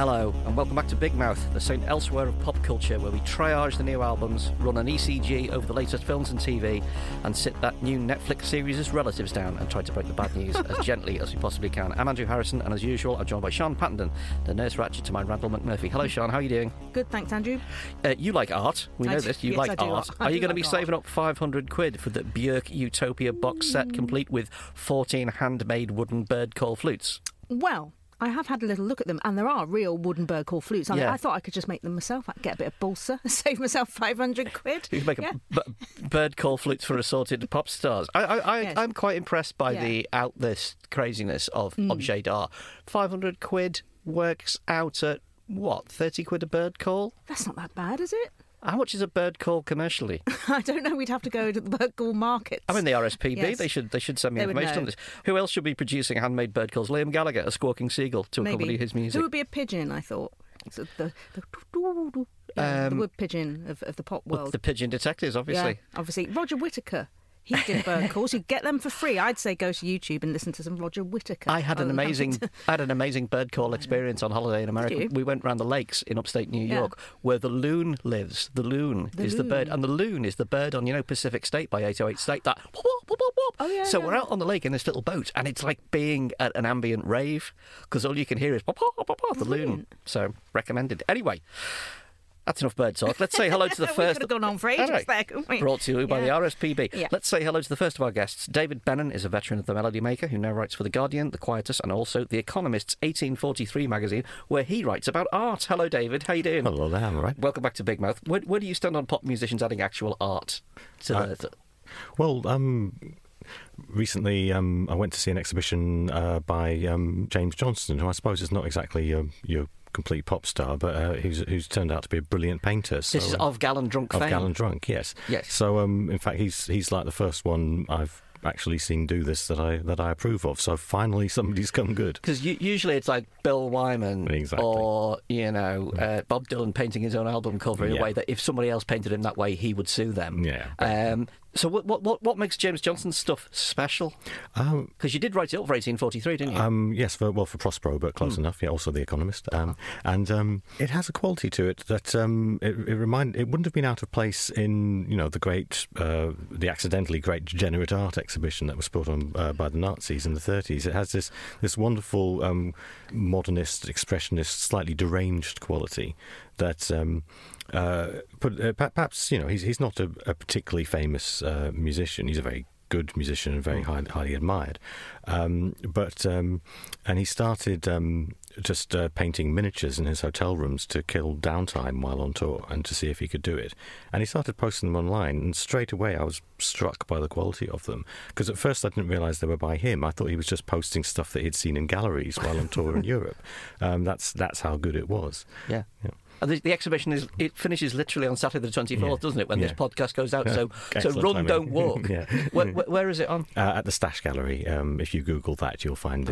Hello, and welcome back to Big Mouth, the St. Elsewhere of pop culture, where we triage the new albums, run an ECG over the latest films and TV, and sit that new Netflix series' relatives down and try to break the bad news as gently as we possibly can. I'm Andrew Harrison, and as usual, I'm joined by Sean Pattenden, the Nurse Ratched to my Randall McMurphy. Hello, Sean, how are you doing? Good, thanks, Andrew. You like art. We know this. You yes, like I do. art. I Are do you going to like be art. saving up £500 for the Björk Utopia box set, complete with 14 handmade wooden bird call flutes? Well, I have had a little look at them, and there are real wooden bird call flutes. I mean, Yeah. I thought I could just make them myself. I could get a bit of balsa, save myself £500. You can make bird call flutes for assorted pop stars. Yes. I'm quite impressed by Yeah. the out this craziness of objet d'art. £500 works out at what, £30 a bird call? That's not that bad, is it? How much is a bird call commercially? I don't know. We'd have to go to the bird call markets. I'm in the RSPB. Yes. They should send me They would information on know. this. Who else should be producing handmade bird calls? Liam Gallagher, a squawking seagull, to accompany Maybe. his music. Who would be a pigeon, I thought? So the wood pigeon of the pop world. The Pigeon Detectives, obviously. Yeah, obviously. Roger Whittaker. He did bird calls. You get them for free. I'd say go to YouTube and listen to some Roger Whittaker. I had an amazing bird call experience on holiday in America. you? We went round the lakes in upstate New Yeah. York, where the loon lives. The loon is the bird, and the loon is the bird on Pacific State by 808 State. That whoop, whoop, whoop, whoop, whoop. Oh, yeah, So yeah. we're out on the lake in this little boat, and it's like being at an ambient rave because all you can hear is whoop, whoop, whoop, whoop, the loon. Brilliant. So recommended. Anyway. That's enough bird talk. Let's say hello to the We first. could have gone on for ages All right. there, couldn't we? Brought to you by the Yeah. RSPB. Yeah. Let's say hello to the first of our guests. David Bennon is a veteran of The Melody Maker who now writes for The Guardian, The Quietus, and also The Economist's 1843 magazine, where he writes about art. Hello, David. How you doing? Hello there, I'm all right. Welcome back to Big Mouth. Where do you stand on pop musicians adding actual art to the... Well, recently I went to see an exhibition by James Johnston, who I suppose is not exactly your complete pop star, but who's turned out to be a brilliant painter. So, This is of Gal and Drunk of fame. Gal and Drunk, yes. Yes. So, in fact, he's like the first one I've actually seen do this that I approve of. So finally, somebody's come good. Because usually it's like Bill Wyman Exactly. or, Bob Dylan painting his own album cover in a Yeah. way that if somebody else painted him that way, he would sue them. Yeah. So what makes James Johnston's stuff special? Because you did write it up for 1843, didn't you? Yes, for Prospero, but close enough. Yeah, also The Economist, and it has a quality to it that it wouldn't have been out of place in the accidentally great Degenerate Art exhibition that was put on by the Nazis in the 30s. It has this wonderful modernist, expressionist, slightly deranged quality that. Perhaps he's not a particularly famous musician. He's a very good musician and very highly admired. And he started just painting miniatures in his hotel rooms to kill downtime while on tour and to see if he could do it. And he started posting them online, and straight away I was struck by the quality of them. Because at first I didn't realise they were by him. I thought he was just posting stuff that he'd seen in galleries while on tour in Europe. That's how good it was. Yeah. And the exhibition finishes literally on Saturday the 24th, doesn't it, when this podcast goes out? So Excellent run, timing. don't walk. Yeah. Where is it on? At the Stash Gallery. If you Google that, you'll find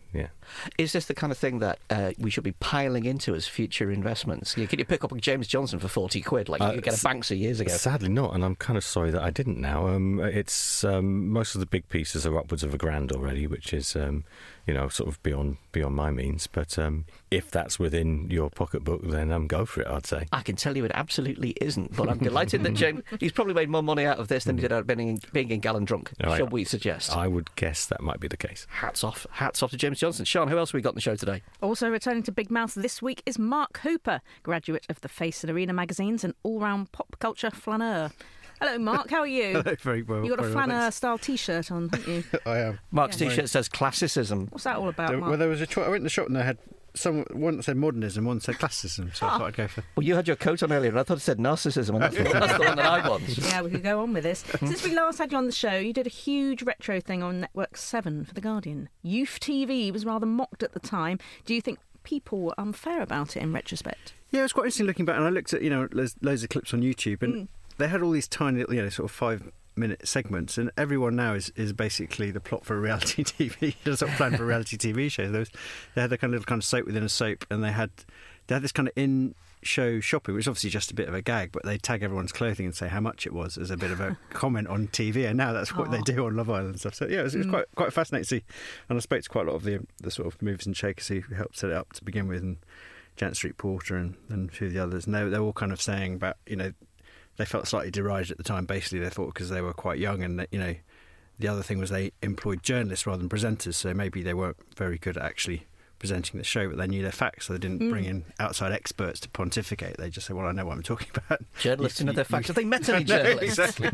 Is this the kind of thing that we should be piling into as future investments? Can you pick up a James Johnson for £40 like you could get a Banksy years ago? Sadly not, and I'm kind of sorry that I didn't now. It's most of the big pieces are upwards of £1,000 already, which is sort of beyond my means. But if that's within your pocketbook, then go for it, I'd say. I can tell you it absolutely isn't, but I'm delighted that James, he's probably made more money out of this than he did out of being in Gal and Drunk, shall we suggest? I would guess that might be the case. Hats off to James Johnson. Sean, who else have we got on the show today? Also returning to Big Mouth this week is Mark Hooper, graduate of the Face and Arena magazines and all-round pop culture flaneur. Hello, Mark. How are you? Hello, very well. You got a very well, flaneur-style T-shirt on, haven't you? I am. Mark's T-shirt says classicism. What's that all about, Mark? Well, there was a choice. I went in the shop and they had one that said modernism, one said classicism, so I thought I'd go for... Well, you had your coat on earlier, and I thought it said narcissism, and that's the one that I want. Yeah, we could go on with this. Since we last had you on the show, you did a huge retro thing on Network 7 for The Guardian. Youth TV was rather mocked at the time. Do you think people were unfair about it in retrospect? Yeah, it was quite interesting looking back, and I looked at, there's loads of clips on YouTube, and they had all these tiny, sort of 5-minute segments, and everyone now is basically the plot for a reality TV, sort of plan for a reality TV show. They had their kind of little kind of soap within a soap, and they had this kind of in-show shopping, which is obviously just a bit of a gag, but they tag everyone's clothing and say how much it was as a bit of a comment on TV, and now that's what they do on Love Island and stuff. So yeah, it was quite fascinating to see, and I spoke to quite a lot of the sort of movers and shakers who helped set it up to begin with, and Gent Street Porter and a few of the others, and they're all kind of saying about, they felt slightly derided at the time. Basically, they thought because they were quite young, and the other thing was they employed journalists rather than presenters, so maybe they weren't very good at actually presenting the show, but they knew their facts, so they didn't bring in outside experts to pontificate. They just said, well, I know what I'm talking about. Journalists know their facts. Have they met any journalists? Exactly.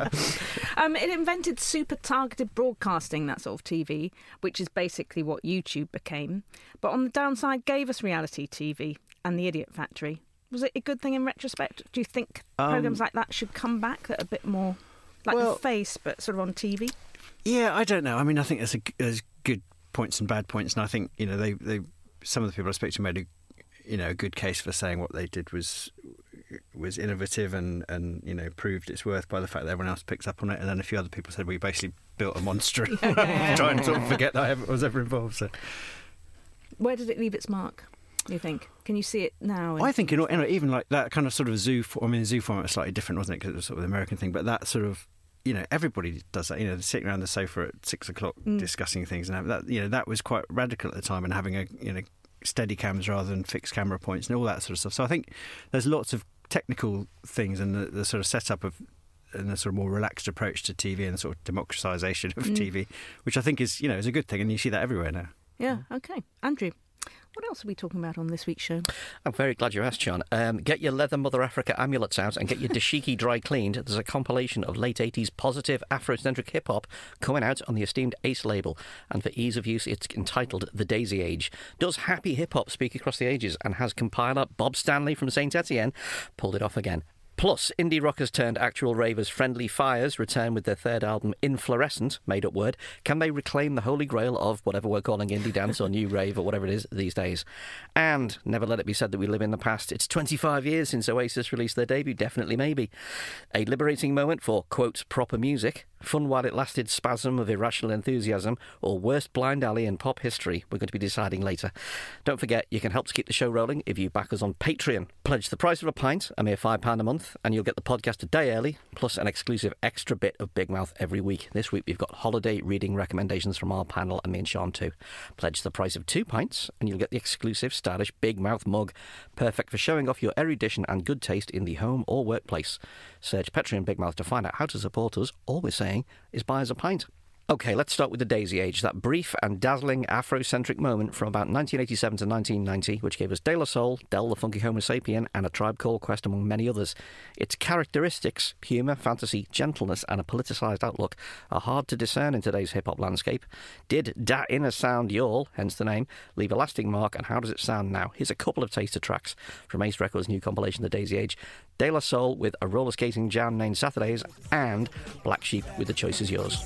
It invented super targeted broadcasting, that sort of TV, which is basically what YouTube became. But on the downside, gave us reality TV and The Idiot Factory. Was it a good thing in retrospect? Do you think programmes like that should come back, that are a bit more like The Face, but sort of on TV? Yeah, I don't know. I mean, I think there's good points and bad points, and I think they some of the people I spoke to made a good case for saying what they did was innovative and proved its worth by the fact that everyone else picks up on it, and then a few other people said we basically built a monster trying to sort of forget that I was ever involved. So where did it leave its mark, do you think? Can you see it now? I think even like that kind of sort of zoo format was slightly different, wasn't it, because it was sort of the American thing, but that sort of everybody does that. They're sitting around the sofa at 6 o'clock discussing things, and that was quite radical at the time. And having a steady cams rather than fixed camera points and all that sort of stuff. So I think there's lots of technical things and the sort of setup of and the sort of more relaxed approach to TV and the sort of democratisation of TV, which I think is is a good thing, and you see that everywhere now. Yeah. Okay, Andrew. What else are we talking about on this week's show? I'm very glad you asked, John. Get your leather Mother Africa amulets out and get your dashiki dry cleaned. There's a compilation of late 80s positive Afrocentric hip-hop coming out on the esteemed Ace label. And for ease of use, it's entitled The Daisy Age. Does happy hip-hop speak across the ages? And has compiler Bob Stanley from St. Etienne pulled it off again? Plus, indie rockers turned actual ravers Friendly Fires return with their third album, Inflorescent, made-up word. Can they reclaim the holy grail of whatever we're calling indie dance or new rave or whatever it is these days? And never let it be said that we live in the past. It's 25 years since Oasis released their debut, Definitely Maybe. A liberating moment for, quote, proper music, fun while it lasted spasm of irrational enthusiasm, or worst blind alley in pop history. We're going to be deciding later. Don't forget, you can help to keep the show rolling if you back us on Patreon. Pledge the price of a pint, a mere £5 a month, and you'll get the podcast a day early, plus an exclusive extra bit of Big Mouth every week. This week we've got holiday reading recommendations from our panel and me and Sean too. Pledge the price of 2 pints, and you'll get the exclusive stylish Big Mouth mug, perfect for showing off your erudition and good taste in the home or workplace. Search Patreon Big Mouth to find out how to support us. All we're saying is buy us a pint. OK, let's start with the Daisy Age, that brief and dazzling Afrocentric moment from about 1987 to 1990, which gave us De La Soul, Del the Funky Homo Sapien, and A Tribe Called Quest, among many others. Its characteristics, humour, fantasy, gentleness, and a politicised outlook are hard to discern in today's hip-hop landscape. Did Dat Inner Sound Y'all, hence the name, leave a lasting mark, and how does it sound now? Here's a couple of taster tracks from Ace Records' new compilation, The Daisy Age. De La Soul with A Roller Skating Jam Named Saturdays, and Black Sheep with The Choice Is Yours.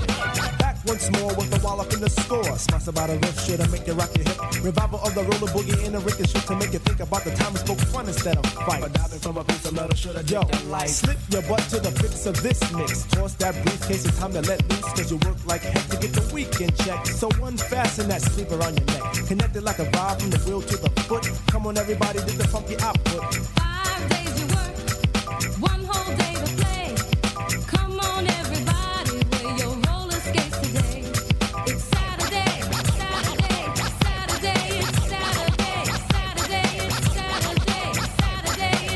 Back once more with the wallop in the score. Sponsored by the riff shit to make you rock your hip. Revival of the roller boogie in the ricochet to make you think about the time we spoke fun instead of fight. But diving from a piece of metal should have done like slip your butt to the fix of this mix. Toss that briefcase, it's time to let loose, cause you work like heck to get the weekend check. So unfasten that sleeper on your neck. Connected like a vibe from the wheel to the foot. Come on everybody, get the funky output. 5 days you work, 1 whole day to play. Come on everybody, wear your roller skates today. It's Saturday, Saturday, Saturday, it's Saturday, Saturday, it's Saturday, Saturday,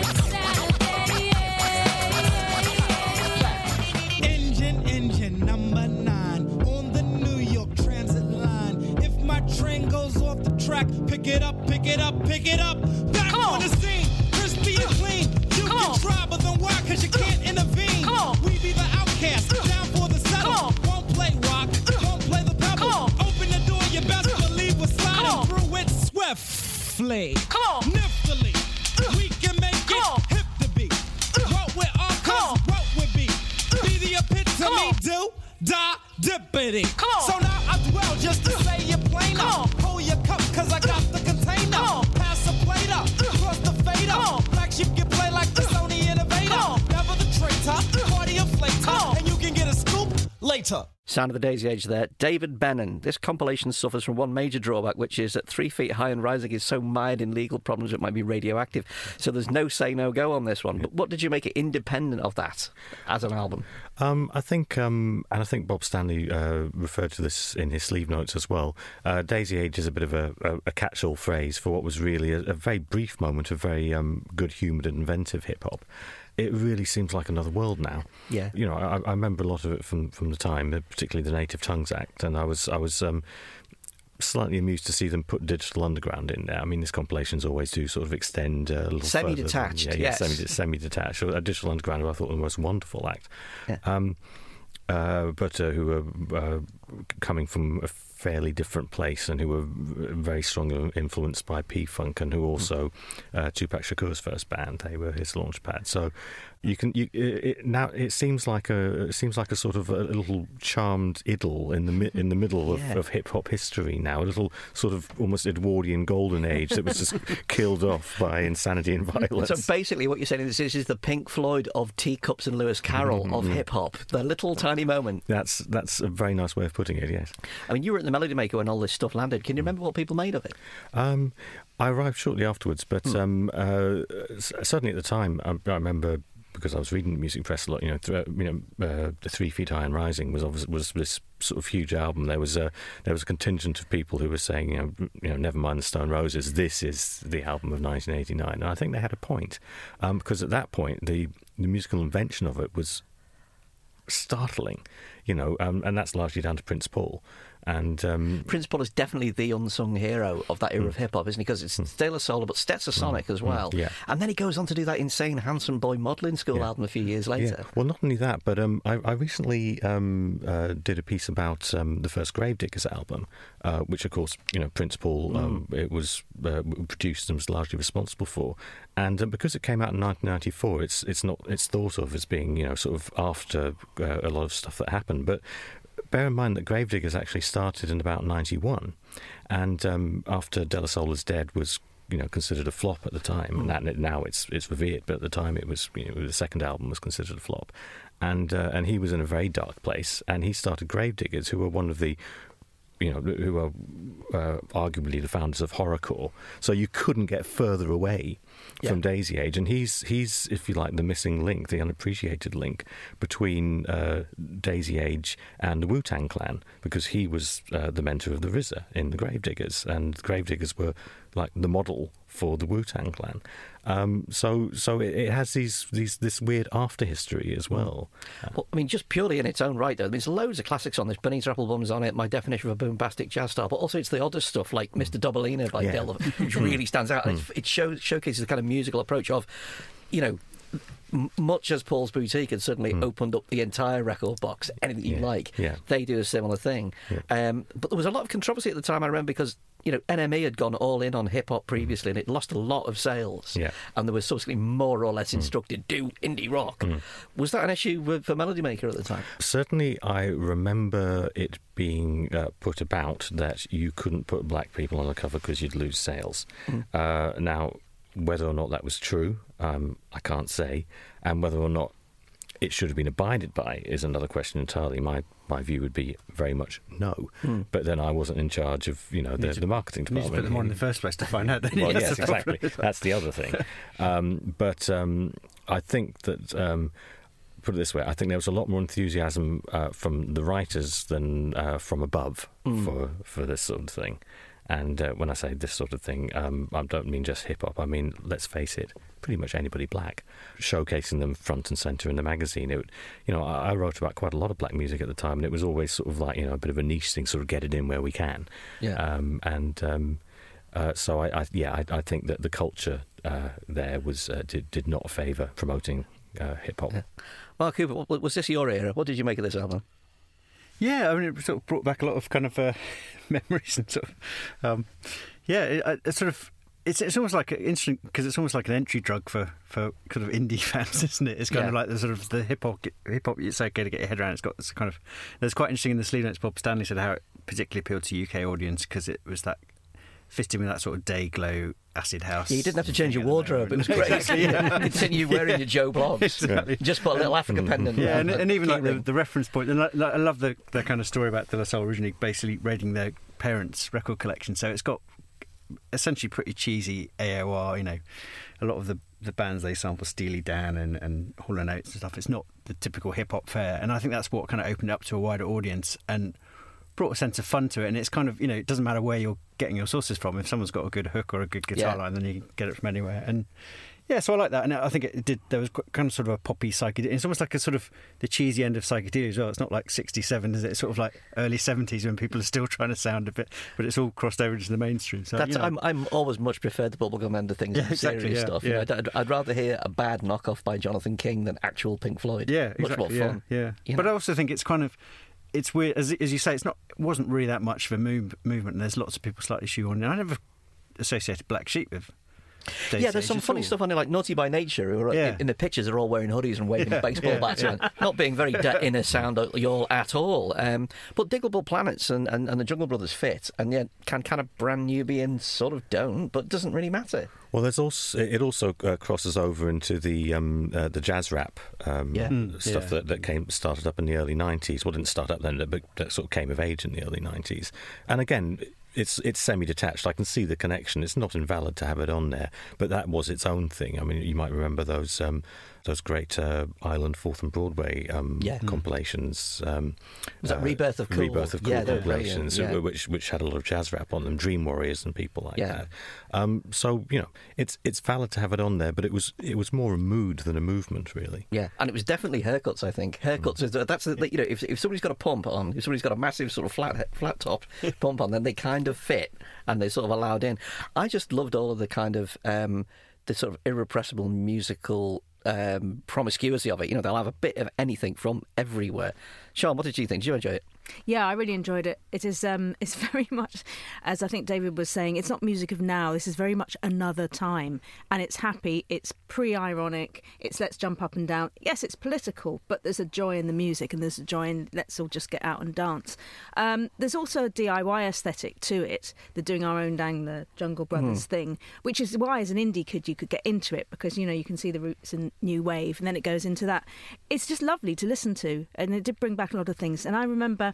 it's Saturday. Engine number 9 on the New York Transit line. If my train goes off the track, pick it up, pick it up, pick it up. Back on the scene, crispy and clean. You can try, but then why? Cause you can't intervene. We be the outcast, down for the settle. Won't play rock, won't play the pebble. Open the door, you best believe we're sliding through it swiftly. Niftily, we can make it hip to be. What with our cause, what with be. Be the epitome, do, die, dippity. So now I dwell just to say you plain up. Hold your cup, cause I got the container. Pass a plate up, cross the fader. Black sheep can play like the Sony Innovator. Never the traitor, party of flater. And you can get a scoop later. Sound of the Daisy Age there. David Bennon. This compilation suffers from one major drawback, which is that 3 Feet High and Rising is so mired in legal problems it might be radioactive. So there's no say, no go on this one. But what did you make it independent of that as an album? I think Bob Stanley referred to this in his sleeve notes as well. Daisy Age is a bit of a catch-all phrase for what was really a very brief moment of very good-humoured and inventive hip-hop. It really seems like another world now. Yeah. You know, I remember a lot of it from the time, particularly the Native Tongues Act, and I was slightly amused to see them put Digital Underground in there. I mean, these compilations always do sort of extend a little Semi-detached, further. yes. Semi-detached. Digital Underground, I thought, was the most wonderful act. Yeah. But who were coming from a fairly different place and who were very strongly influenced by P-Funk, and who also Tupac Shakur's first band. They were his launch pad. So now it seems like a sort of a little charmed idyll in the middle of hip hop history now. A little sort of almost Edwardian golden age that was just killed off by insanity and violence. So basically, what you're saying is this is the Pink Floyd of Teacups and Lewis Carroll of hip hop. The little tiny moment. That's a very nice way of putting it. Yes. I mean, you were at the Melody Maker when all this stuff landed. Can you remember what people made of it? I arrived shortly afterwards, but certainly at the time, I remember, because I was reading the music press a lot. The 3 Feet High and Rising was this sort of huge album. There was a contingent of people who were saying, never mind the Stone Roses, this is the album of 1989. And I think they had a point, because at that point the musical invention of it was startling, and that's largely down to Prince Paul. And Prince Paul is definitely the unsung hero of that era of hip hop, isn't he? Because it's De La Soul, but Stetsasonic as well. Yeah. And then he goes on to do that insane Handsome Boy Modelling School album a few years later. Yeah. Well, not only that, but I recently did a piece about the first Gravediggers album, which, of course, Prince Paul it was produced and was largely responsible for. And because it came out in 1994, it's thought of as being sort of after a lot of stuff that happened, but. Bear in mind that Gravediggers actually started in about 91, and after De La Soul is Dead was considered a flop at the time, and now it's revered, but at the time it was the second album was considered a flop, and he was in a very dark place, and he started Gravediggers, who were one of the who are arguably the founders of horrorcore. So you couldn't get further away from Daisy Age, and he's if you like the missing link, the unappreciated link between Daisy Age and the Wu-Tang Clan, because he was the mentor of the RZA in the Gravediggers, and the Gravediggers were like the model for the Wu-Tang Clan. So it has this weird after history as well. Well, I mean, just purely in its own right, though. There's loads of classics on this. Bonita Applebum's on it. My Definition of a Boombastic Jazz Star, but also it's the oddest stuff like Mr. Doubleina by Dell, which really stands out. And it showcases the kind of musical approach of, much as Paul's Boutique had certainly opened up the entire record box, anything you like, they do a similar thing. But there was a lot of controversy at the time, I remember, because NME had gone all in on hip hop previously, and it lost a lot of sales. And there was subsequently more or less instructed, do indie rock. Was that an issue for Melody Maker at the time? Certainly, I remember it being put about that you couldn't put black people on the cover because you'd lose sales. Now, whether or not that was true, I can't say, and whether or not it should have been abided by is another question entirely. My view would be very much no. But then I wasn't in charge of the marketing department. You need to put them on in the first place to find out. Well, yes, exactly. That's the other thing. But I think that. Put it this way, I think there was a lot more enthusiasm from the writers than from above for this sort of thing. And when I say this sort of thing, I don't mean just hip-hop. I mean, let's face it, pretty much anybody black, showcasing them front and centre in the magazine. I wrote about quite a lot of black music at the time, and it was always sort of like, a bit of a niche thing, sort of get it in where we can. So I think that the culture there did not favour promoting hip-hop. Mark Cooper, was this your era? What did you make of this album? Yeah, I mean, it sort of brought back a lot of kind of memories and sort of, it's almost like interesting because it's almost like an entry drug for kind of indie fans, isn't it? It's kind of like the sort of the hip hop. It's okay to get your head around. It's got this kind of. It's quite interesting in the sleeve notes. Bob Stanley said how it particularly appealed to UK audience because it was that fitted with that sort of day glow acid house. Yeah, you didn't have to change your thing at the wardrobe. It was moment. great. Exactly, yeah. Continue wearing your Joe Blogs. Exactly. Just put a little Africa pendant. Yeah, on and even like keyring. the reference point, and I love the kind of story about De La Soul originally basically raiding their parents' record collection. So it's got essentially pretty cheesy AOR. You know, a lot of the bands they sample, Steely Dan and Hall & Oates and stuff. It's not the typical hip hop fare, and I think that's what kind of opened it up to a wider audience and brought a sense of fun to it. And it's kind of, you know, it doesn't matter where you're getting your sources from. If someone's got a good hook or a good guitar line, then you can get it from anywhere. And yeah, so I like that, and I think it did. There was kind of sort of a poppy psychedelia. It's almost like a sort of the cheesy end of psychedelia as well. It's not like '67, is it? It's sort of like early '70s when people are still trying to sound a bit, but it's all crossed over into the mainstream. So That's, you know. I'm always much preferred the bubblegum end of things than the exactly, serious yeah, stuff. yeah. You know, I'd rather hear a bad knockoff by Jonathan King than actual Pink Floyd. Yeah, much exactly, more fun. Yeah. You But know? I also think it's kind of, it's weird, as you say, it wasn't really that much of a movement, and there's lots of people slightly shoehorned in. I never associated Black Sheep with Day Yeah, there's Stage some at funny all. stuff on it, like Naughty by Nature, who are, Yeah. in the pictures are all wearing hoodies and waving baseball yeah, bats around, not being very inner sound y'all at all. But Diggable Planets and the Jungle Brothers fit, and yet can kind of brand Nubian sort of don't, but doesn't really matter. Well, there's also it also crosses over into the jazz rap stuff yeah. that started up in the early '90s. Well, didn't start up then, but that sort of came of age in the early '90s. And again, it's semi-detached. I can see the connection. It's not invalid to have it on there, but that was its own thing. I mean, you might remember those great Island 4th and Broadway compilations. Was that Rebirth of Cool? Rebirth of Cool Yeah, they're compilations, brilliant, yeah. which had a lot of jazz rap on them, Dream Warriors and people like Yeah. that. So you know, it's valid to have it on there, but it was more a mood than a movement, really. Yeah, and it was definitely haircuts. I think haircuts is that's you know, if somebody's got a pump on, if somebody's got a massive sort of flat top pump on, then they kind of fit and they sort of allowed in. I just loved all of the kind of the sort of irrepressible musical promiscuity of it. You know, they'll have a bit of anything from everywhere. Sean, what did you think? Did you enjoy it? Yeah, I really enjoyed it. It is, it's very much, as I think David was saying, it's not music of now. This is very much another time, and it's happy. It's pre-ironic. It's let's jump up and down. Yes, it's political, but there's a joy in the music, and there's a joy in let's all just get out and dance. There's also a DIY aesthetic to it. They're doing our own dang the Jungle Brothers thing, which is why, as an indie kid, you could get into it because you know you can see the roots in new wave, and then it goes into that. It's just lovely to listen to, and it did bring back a lot of things. And I remember.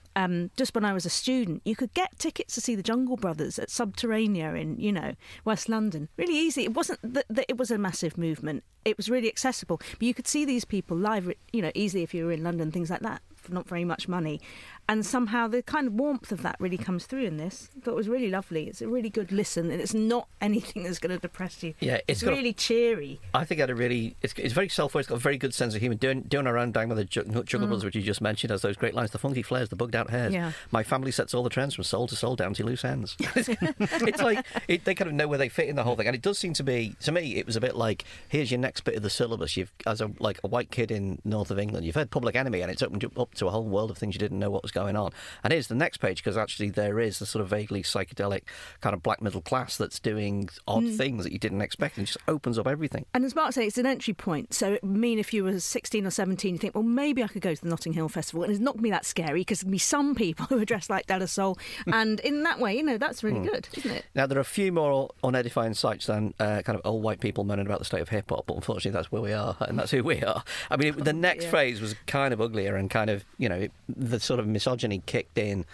Just when I was a student, you could get tickets to see the Jungle Brothers at Subterranea in, you know, West London. Really easy. It wasn't that it was a massive movement. It was really accessible. But you could see these people live, you know, easily if you were in London, things like that, for not very much money. And somehow the kind of warmth of that really comes through in this. I thought it was really lovely. It's a really good listen, and it's not anything that's going to depress you. Yeah, it's really cheery. I think it's very self-aware. It's got a very good sense of humour. Doing our own dang with the Jungle Brothers, which you just mentioned, has those great lines: the funky flares, the bugged out hairs. Yeah. My family sets all the trends from soul to soul down to loose ends. It's like they kind of know where they fit in the whole thing, and it does seem to be. To me, it was a bit like here's your next bit of the syllabus. You've as a white kid in north of England, you've heard Public Enemy, and it's opened you up to a whole world of things you didn't know what was going on. And here's the next page, because actually there is a sort of vaguely psychedelic kind of black middle class that's doing odd things that you didn't expect, and it just opens up everything. And as Mark said, it's an entry point. So it would mean if you were 16 or 17, you think, well, maybe I could go to the Notting Hill Festival. And it's not going to be that scary because there'll be some people who are dressed like De La Soul. And in that way, you know, that's really good, isn't it? Now, there are a few more unedifying sights than kind of old white people moaning about the state of hip-hop, but unfortunately that's where we are, and that's who we are. I mean, the next phrase was kind of uglier and kind of, you know, the sort of misogyny kicked in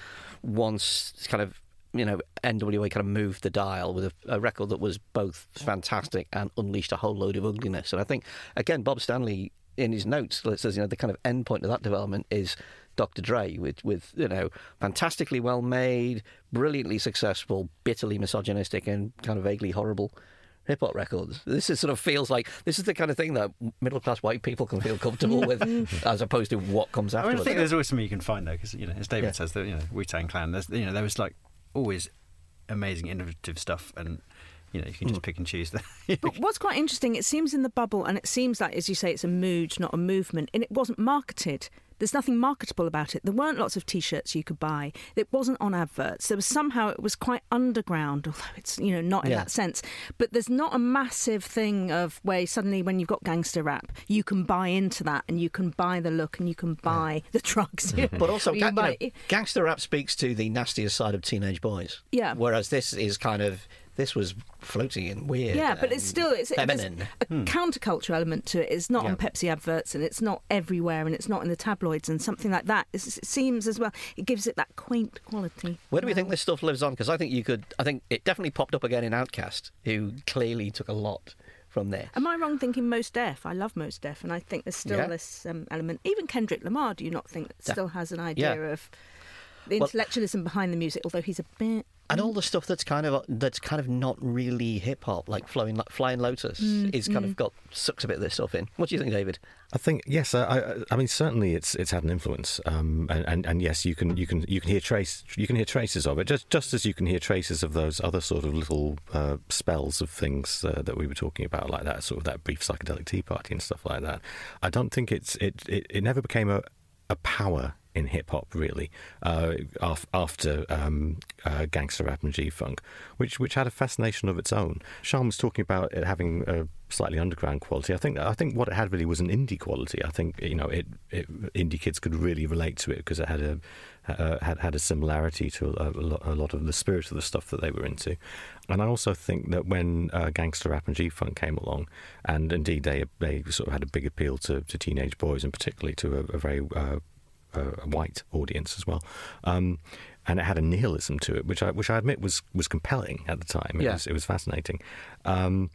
once kind of, you know, NWA kind of moved the dial with a record that was both fantastic and unleashed a whole load of ugliness. And I think, again, Bob Stanley, in his notes, says, you know, the kind of end point of that development is Dr. Dre with you know, fantastically well made, brilliantly successful, bitterly misogynistic and kind of vaguely horrible hip-hop records. This is sort of feels like this is the kind of thing that middle-class white people can feel comfortable with, as opposed to what comes I afterwards. mean, I think there's always something you can find though, because you know, as David says, that you know, Wu-Tang Clan. There was like always amazing, innovative stuff, and you can just pick and choose that. But what's quite interesting, it seems in the bubble, and it seems like, as you say, it's a mood, not a movement, and it wasn't marketed. There's nothing marketable about it. There weren't lots of T-shirts you could buy. It wasn't on adverts. There was somehow, it was quite underground, although it's, not in that sense. But there's not a massive thing of where suddenly when you've got gangster rap, you can buy into that and you can buy the look and you can buy the drugs. But also, gangster rap speaks to the nastier side of teenage boys. Yeah. Whereas this is kind of... This was floaty and weird. Yeah, but it's still feminine. A counterculture element to it. It's not on Pepsi adverts, and it's not everywhere, and it's not in the tabloids, and something like that. It seems as well. It gives it that quaint quality. Where do we think this stuff lives on? Because I think it definitely popped up again in Outkast, who clearly took a lot from there. Am I wrong thinking Mos Def? I love Mos Def, and I think there's still this element. Even Kendrick Lamar, do you not think still has an idea of the intellectualism behind the music? Although he's a bit. And all the stuff that's kind of not really hip hop, like Flying Lotus, is kind of sucks a bit of this stuff in. What do you think, David? I think yes. I mean, certainly it's had an influence, and yes, you can hear traces of it, just as you can hear traces of those other sort of little spells of things that we were talking about, like that sort of that brief psychedelic tea party and stuff like that. I don't think it never became a power in hip hop, really, after gangster rap and G-funk, which had a fascination of its own. Sean was talking about it having a slightly underground quality. I think what it had really was an indie quality. I think indie kids could really relate to it because it had a similarity to a lot of the spirit of the stuff that they were into. And I also think that when gangster rap and G-funk came along, and indeed they sort of had a big appeal to teenage boys, and particularly to a very white audience as well, and it had a nihilism to it, which I admit was compelling at the time. It was fascinating, and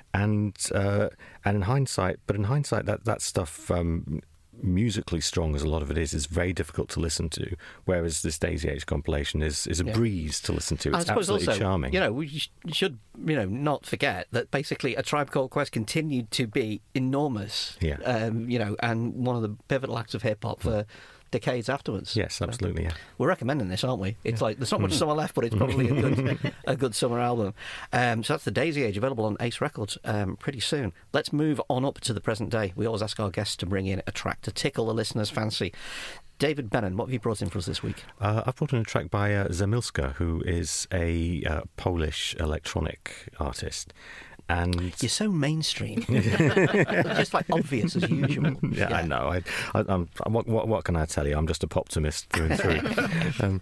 in hindsight, that stuff. Musically strong as a lot of it is very difficult to listen to, whereas this Daisy Age compilation is a breeze to listen to. It's absolutely also, charming. We should not forget that basically A Tribe Called Quest continued to be enormous. Yeah. And one of the pivotal acts of hip hop for decades afterwards. Yes, absolutely. Yeah. We're recommending this, aren't we? It's like there's not much summer left, but it's probably a good summer album. So that's the Daisy Age, available on Ace Records pretty soon. Let's move on up to the present day. We always ask our guests to bring in a track to tickle the listener's fancy. David Bennon, what have you brought in for us this week? I've brought in a track by Zemilska, who is a Polish electronic artist. And you're so mainstream, just like obvious as usual. Yeah, I know. I'm what can I tell you? I'm just a poptimist through and through.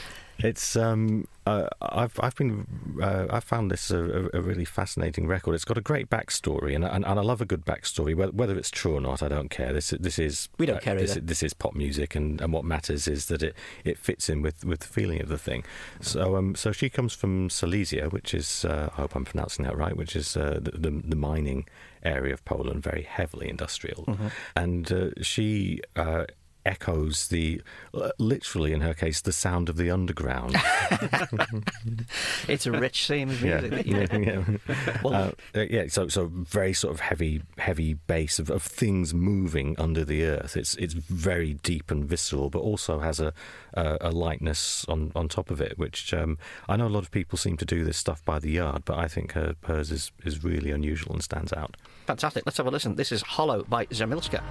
I've found this a really fascinating record. It's got a great backstory, and I love a good backstory. Whether it's true or not, I don't care. This is we don't care either. This is pop music, and what matters is that it fits in with the feeling of the thing. So she comes from Silesia, which is I hope I'm pronouncing that right, which is the mining area of Poland, very heavily industrial, and she. Echoes literally in her case, the sound of the underground. It's a rich theme of music. So very sort of heavy bass of things moving under the earth. It's very deep and visceral, but also has a lightness on top of it, which I know a lot of people seem to do this stuff by the yard, but I think hers is really unusual and stands out. Fantastic. Let's have a listen. This is Hollow by Zemilska.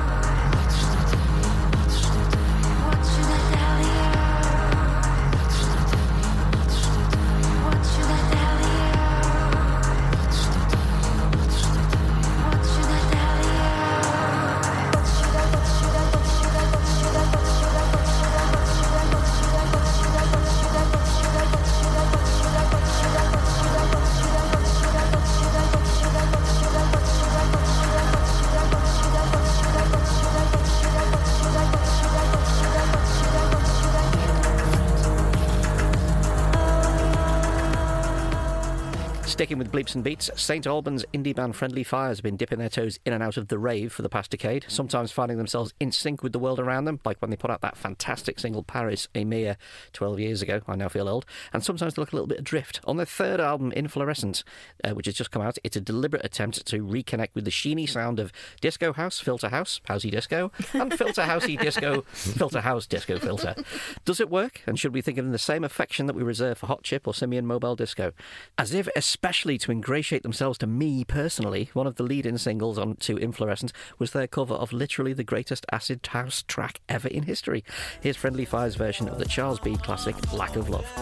Sticking with bleeps and beats, St Albans indie band Friendly Fires have been dipping their toes in and out of the rave for the past decade, sometimes finding themselves in sync with the world around them, like when they put out that fantastic single Paris a mere 12 years ago. I now feel old. And sometimes they look a little bit adrift. On their third album, Inflorescence, which has just come out, it's a deliberate attempt to reconnect with the sheeny sound of disco house, filter house, housey disco, and filter housey disco, filter house disco filter. Does it work? And should we think of it in the same affection that we reserve for Hot Chip or Simian Mobile Disco? As if especially especially to ingratiate themselves to me personally, one of the lead-in singles on to Inflorescence was their cover of literally the greatest acid house track ever in history. Here's Friendly Fire's version of the Charles B classic Lack of Love.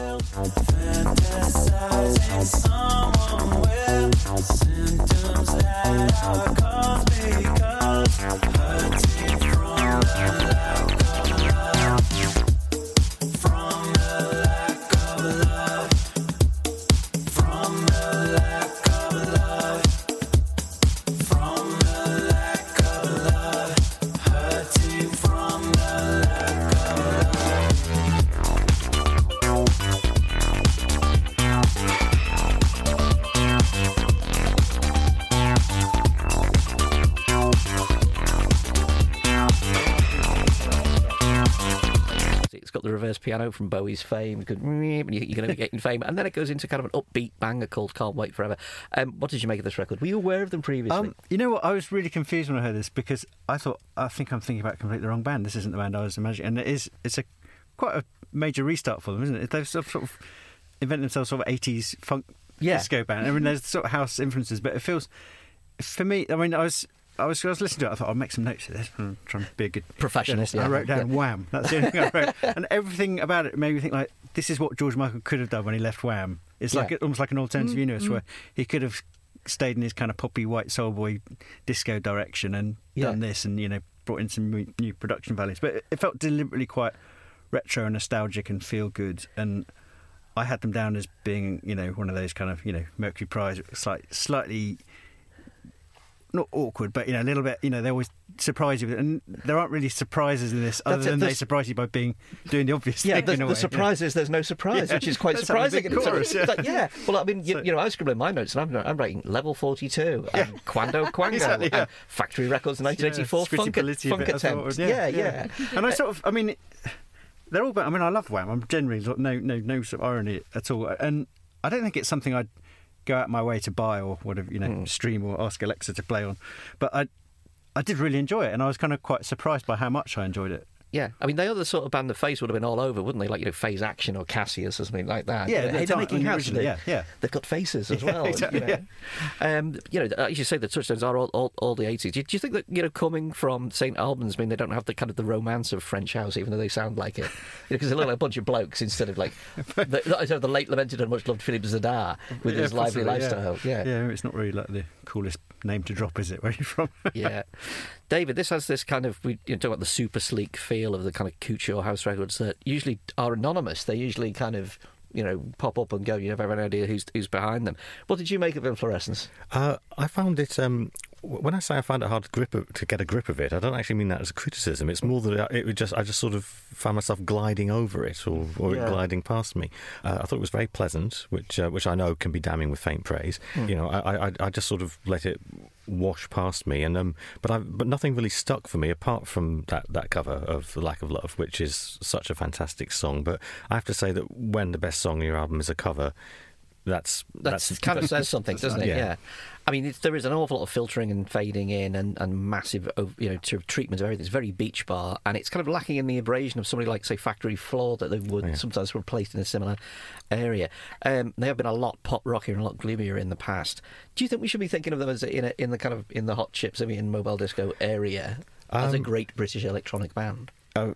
It's got the reverse piano from Bowie's Fame. You're going to be getting Fame. And then it goes into kind of an upbeat banger called Can't Wait Forever. What did you make of this record? Were you aware of them previously? You know what? I was really confused when I heard this because I think I'm thinking about completely the wrong band. This isn't the band I was imagining. And it's quite a major restart for them, isn't it? They've sort of invented themselves sort of 80s funk disco band. I mean, there's sort of house influences, but it feels, for me, I mean, I was listening to it. I thought I'll make some notes of this. I'm trying to be a good Professional. journalist. I wrote down Wham. That's the only thing I wrote. And everything about it made me think like this is what George Michael could have done when he left Wham. It's like almost like an alternative universe where he could have stayed in his kind of poppy white soul boy disco direction and done this, and brought in some new production values. But it felt deliberately quite retro and nostalgic and feel good. And I had them down as being one of those kind of Mercury Prize slightly. Not awkward, but a little bit. They always surprise you, and there aren't really surprises in this, other than they surprise you by doing the obvious thing. The surprise is there's no surprise, which is quite surprising. Well, I mean, I was scribbling my notes, and I'm writing Level 42, and Quando Quango, exactly, and Factory Records 1984, Funk Attempt. And I sort of, I mean, they're all. I mean, I love Wham. I'm generally no sort of irony at all, and I don't think it's something I'd go out my way to buy or whatever, stream or ask Alexa to play on. But I did really enjoy it, and I was kind of quite surprised by how much I enjoyed it. Yeah, I mean, the other sort of band that Phase would have been all over, wouldn't they? Like, Phase Action or Cassius or something like that. Yeah, they're making houses. They've got faces as well. Exactly, As you say, the Touchstones are all the 80s. Do you think that, coming from St Albans, they don't have the kind of the romance of French house, even though they sound like it? Because they look like a bunch of blokes instead of like the late lamented and much loved Philippe Zadar with his lively lifestyle. Yeah, it's not really like the coolest name to drop, is it? Where are you from? Yeah. David, this has this kind of, we talk about the super sleek feel of the kind of couture house records that usually are anonymous. They usually kind of, pop up and go. You never have an idea who's behind them. What did you make of Inflorescence? I found it, when I say I found it hard to get a grip of it, I don't actually mean that as a criticism. It's more that I just sort of found myself gliding over it or it gliding past me. I thought it was very pleasant, which I know can be damning with faint praise. I just sort of let it wash past me, and but nothing really stuck for me apart from that cover of The Lack of Love, which is such a fantastic song. But I have to say that when the best song in your album is a cover, that's kind of says something, doesn't it? Yeah. I mean, there is an awful lot of filtering and fading in and massive, treatment of everything. It's very beach bar, and it's kind of lacking in the abrasion of somebody like, say, Factory Floor that they would sometimes were placed in a similar area. They have been a lot pop rockier and a lot gloomier in the past. Do you think we should be thinking of them as in the hot chips, in mobile disco area as a great British electronic band?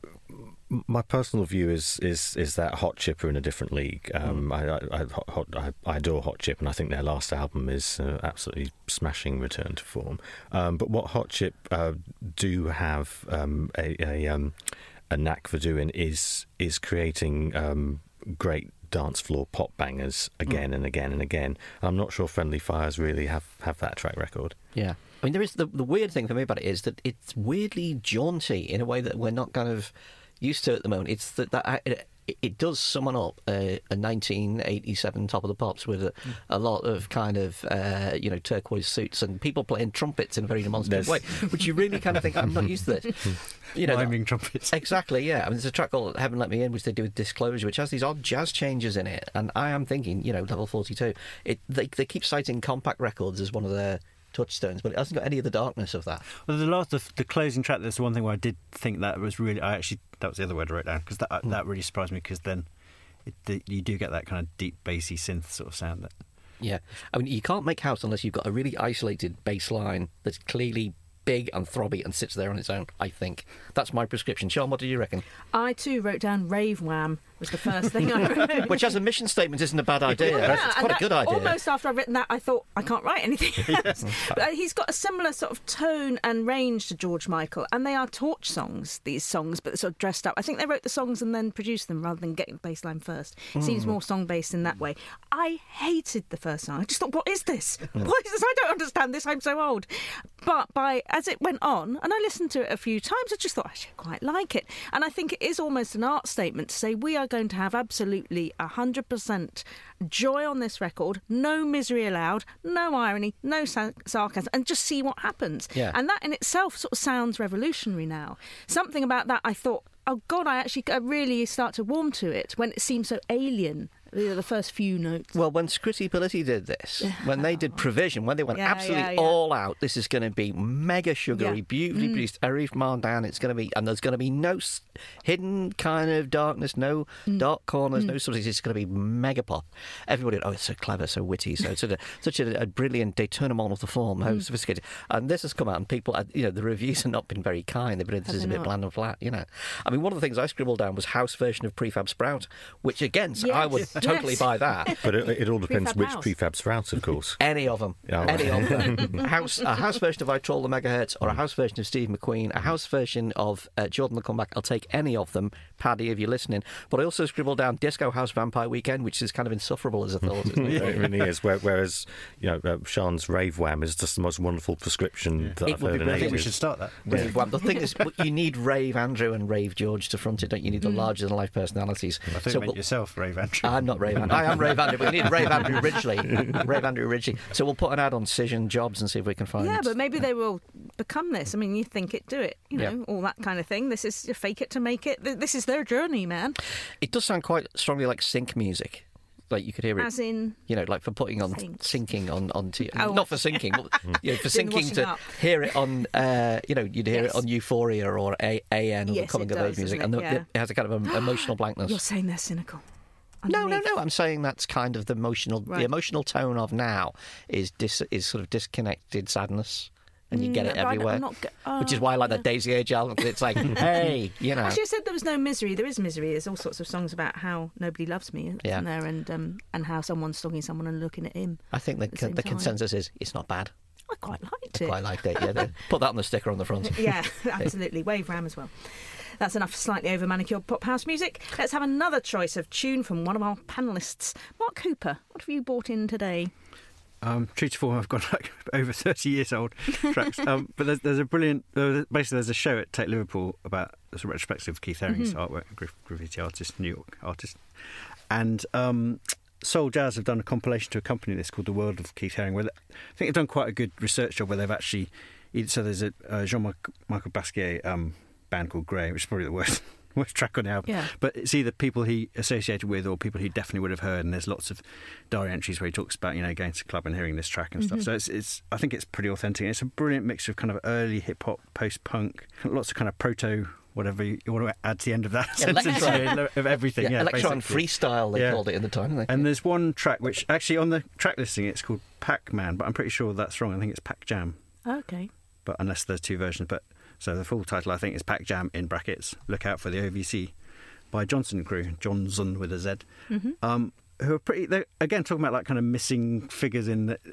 My personal view is that Hot Chip are in a different league. I adore Hot Chip, and I think their last album is absolutely smashing return to form. But what Hot Chip do have a knack for doing is creating great dance floor pop bangers again and again and again. And I'm not sure Friendly Fires really have that track record. Yeah. I mean, there is the weird thing for me about it is that it's weirdly jaunty in a way that we're not kind of used to at the moment. It's that it does summon up a 1987 Top of the Pops with a lot of kind of turquoise suits and people playing trumpets in a very demonstrative way, which you really kind of think, I'm not used to this. Miming trumpets. Exactly, yeah. I mean, there's a track called Heaven Let Me In, which they do with Disclosure, which has these odd jazz changes in it, and I am thinking, Level 42. They keep citing Compact Records as one of their touchstones, but it hasn't got any of the darkness of that. Well, the closing track, that's the one thing where I did think that was really, that was the other word I wrote down, because that really surprised me, because then you do get that kind of deep bassy synth sort of sound that Yeah. I mean, you can't make house unless you've got a really isolated bass line that's clearly big and throbby and sits there on its own, I think. That's my prescription. Sean, what do you reckon? I too wrote down rave wham was the first thing I wrote. Which, as a mission statement, isn't a bad idea. It's quite a good idea. Almost after I've written that, I thought, I can't write anything else. But he's got a similar sort of tone and range to George Michael, and they are torch songs, these songs, but they're sort of dressed up. I think they wrote the songs and then produced them rather than getting the bass line first. It seems more song-based in that way. I hated the first song. I just thought, what is this? What is this? I don't understand this. I'm so old. But as it went on, and I listened to it a few times, I just thought, I should quite like it. And I think it is almost an art statement to say we are going to have absolutely 100% joy on this record, no misery allowed, no irony, no sarcasm, and just see what happens. Yeah. And that in itself sort of sounds revolutionary now. Something about that I thought, oh God, I really start to warm to it when it seems so alien. The first few notes. Well, when Scritti Politti did this, when they did Provision, when they went absolutely yeah. all out, this is going to be mega sugary, beautifully produced, Arif Mandan. It's going to be, and there's going to be no hidden kind of darkness, no dark corners, no substance. It's going to be mega pop. Everybody, it's so clever, so witty, so such a brilliant détournement of the form, how sophisticated. And this has come out, and people, the reviews have not been very kind. They've been, this is a bit bland and flat, I mean, one of the things I scribbled down was house version of Prefab Sprout, which again, I would totally buy that. But it all depends Prefab which house. prefab sprouts, of course. Any of them. Yeah, Any right. of them. A house version of I Troll the Megahertz, or a house version of Steve McQueen, a house version of Jordan the Comeback. I'll take any of them, Paddy, if you're listening. But I also scribbled down Disco House Vampire Weekend, which is kind of insufferable as a thought, isn't it? It really is. Whereas, Sean's Rave Wham is just the most wonderful prescription that It I've would be heard in I think we ages. should start that. Rave Wham. The thing is, you need Rave Andrew and Rave George to front it, don't you? You need the larger-than-life personalities. I think you meant yourself, Rave Andrew. I'm not Rave Andrew. I am Rave Andrew, but we need Rave Andrew Ridgely. Rave Andrew Ridgely. So we'll put an ad on Cision Jobs and see if we can find Yeah, but maybe they will become this. I mean, you think it, do it, all that kind of thing. This is fake it to make it. This is their journey, man. It does sound quite strongly like sync music. Like you could hear it, As in, like for putting on Saints. syncing on Oh. not for syncing, but for syncing washing to up. hear it on, you'd hear it Yes. on Euphoria or AN or the Yes, Coming it of Age does, music, doesn't and it? Yeah. it has a kind of emotional blankness. you're saying they're cynical. No. Underneath. I'm saying that's kind of the emotional. Right. The emotional tone of now is sort of disconnected sadness, and you get it but I'm everywhere. not Which is why I like that Daisy Age album. 'Cause it's like, hey, Actually, I said there was no misery. There is misery. There's all sorts of songs about how nobody loves me, isn't Yeah. there? And how someone's stalking someone and looking at him. I think At the same the time. consensus is it's not bad. I quite liked I it. quite liked it. Yeah, put that on the sticker on the front. Yeah, absolutely. Wave Ram as well. That's enough slightly over manicured pop house music. Let's have another choice of tune from one of our panellists. Mark Cooper, what have you brought in today? True to form, I've got like over 30 years old tracks. But there's a brilliant, basically there's a show at Tate Liverpool about a retrospective of Keith Haring's artwork, graffiti artist, New York artist. And Soul Jazz have done a compilation to accompany this called The World of Keith Haring, where I think they've done quite a good research job where they've actually, so there's a Jean-Michel Basquiat band called Grey, which is probably the worst track on the album. Yeah. But it's either people he associated with or people he definitely would have heard. And there's lots of diary entries where he talks about, going to the club and hearing this track and stuff. So it's I think it's pretty authentic. It's a brilliant mixture of kind of early hip hop, post punk, lots of kind of proto whatever you want to add to the end of that sentence of everything. Yeah, Electron basically. freestyle they called it in the time, didn't they? And there's one track which actually on the track listing it's called Pac-Man, but I'm pretty sure that's wrong. I think it's Pac Jam. Okay. But unless there's two versions. But so the full title I think is Pac Jam in brackets. Look out for the OVC by Johnson Crew, Johnson with a Z, who are pretty. They're again talking about like kind of missing figures in the.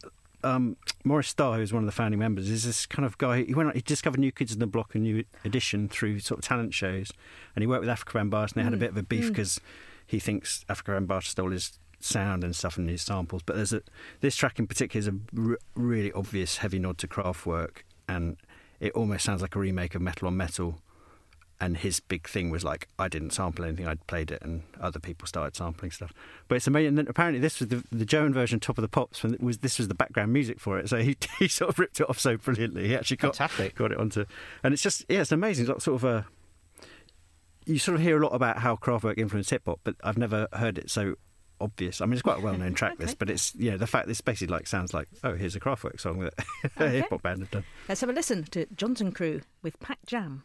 Maurice Starr, who's one of the founding members, is this kind of guy. He discovered New Kids on the Block and New Edition through sort of talent shows, and he worked with Africa Bambaataa, and they had a bit of a beef because he thinks Africa Bambaataa stole his sound and stuff and his samples. But this track in particular is a really obvious heavy nod to Kraftwerk, and it almost sounds like a remake of Metal on Metal. And his big thing was like, I didn't sample anything, I'd played it, and other people started sampling stuff. But it's amazing. And then apparently this was the Joan version, Top of the Pops, this was the background music for it. So he sort of ripped it off so brilliantly. He actually got it onto. And it's just, it's amazing. It's sort of you sort of hear a lot about how Kraftwerk influenced hip hop, but I've never heard it so obvious. I mean, it's quite a well-known track, this, but it's, the fact this basically like sounds like, oh, here's a Kraftwerk song that a hip hop band have done. Let's have a listen to Johnson Crew with Pac Jam.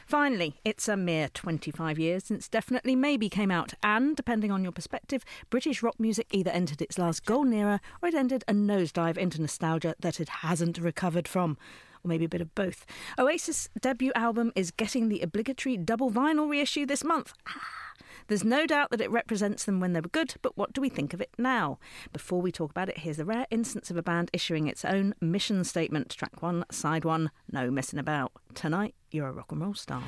Finally, it's a mere 25 years since Definitely Maybe came out, and, depending on your perspective, British rock music either entered its last golden era or it ended a nosedive into nostalgia that it hasn't recovered from. Or maybe a bit of both. Oasis' debut album is getting the obligatory double vinyl reissue this month. There's no doubt that it represents them when they were good, but what do we think of it now? Before we talk about it, here's a rare instance of a band issuing its own mission statement. Track 1, side 1, no messing about. Tonight, you're a rock and roll star.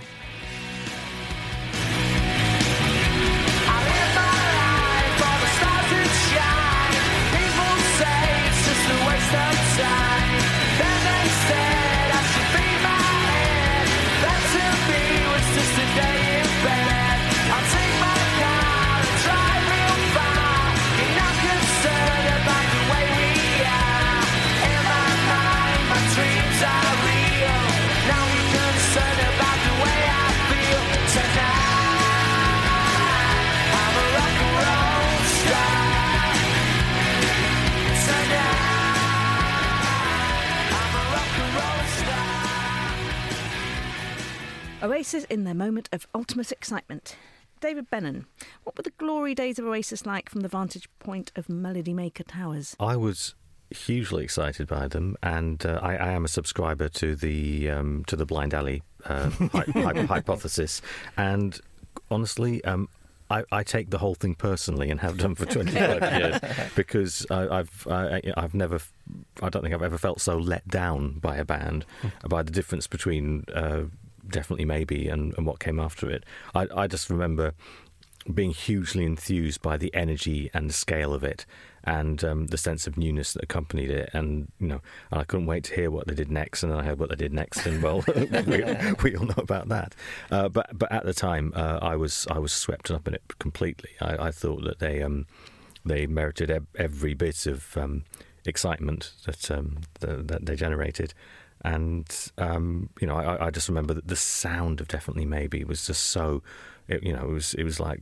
Oasis in their moment of ultimate excitement. David Bennon, what were the glory days of Oasis like from the vantage point of Melody Maker Towers? I was hugely excited by them, and I am a subscriber to the Blind Alley hypothesis, and honestly, I take the whole thing personally and have done for 25 years, because I've never, I don't think I've ever felt so let down by a band, by the difference between Definitely Maybe and what came after it. I just remember being hugely enthused by the energy and the scale of it, and the sense of newness that accompanied it, and I couldn't wait to hear what they did next, and then I heard what they did next, and well, we all know about that. But at the time, I was swept up in it completely. I thought that they merited every bit of excitement that they generated. And I just remember that the sound of Definitely Maybe was just so, it was like,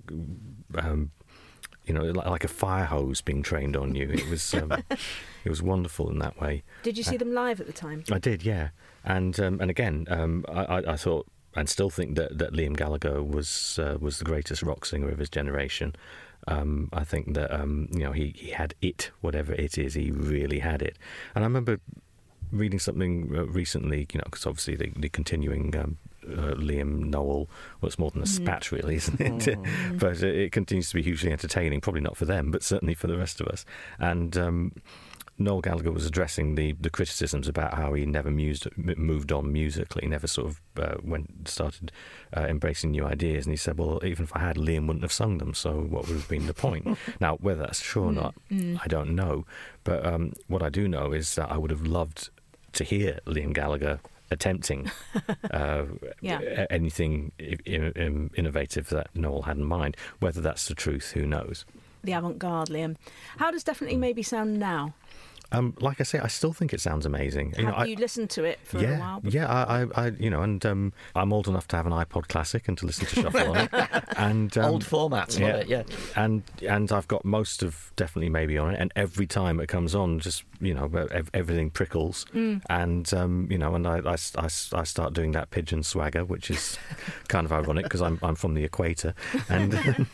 like a fire hose being trained on you. It was wonderful in that way. Did you see them live at the time? I did, yeah. And again, I thought and still think that Liam Gallagher was the greatest rock singer of his generation. I think that he had it, whatever it is, he really had it. And I remember reading something recently, because obviously the continuing Liam Noel, well, it's more than a spat, really, isn't it? But it continues to be hugely entertaining, probably not for them, but certainly for the rest of us. And Noel Gallagher was addressing the criticisms about how he never moved on musically, never sort of started embracing new ideas. And he said, well, even if I had, Liam wouldn't have sung them, so what would have been the point? Now, whether that's true or not, I don't know. But what I do know is that I would have loved to hear Liam Gallagher attempting anything innovative that Noel had in mind. Whether that's the truth, who knows? The avant-garde, Liam. How does Definitely Maybe sound now? Like I say, I still think it sounds amazing. Have you listened to it for a while? Yeah, and I'm old enough to have an iPod Classic and to listen to Shuffle on it. And old formats, love it, yeah. And I've got most of Definitely Maybe on it, and every time it comes on, just everything prickles, and and I start doing that pigeon swagger, which is kind of ironic because I'm from the equator, and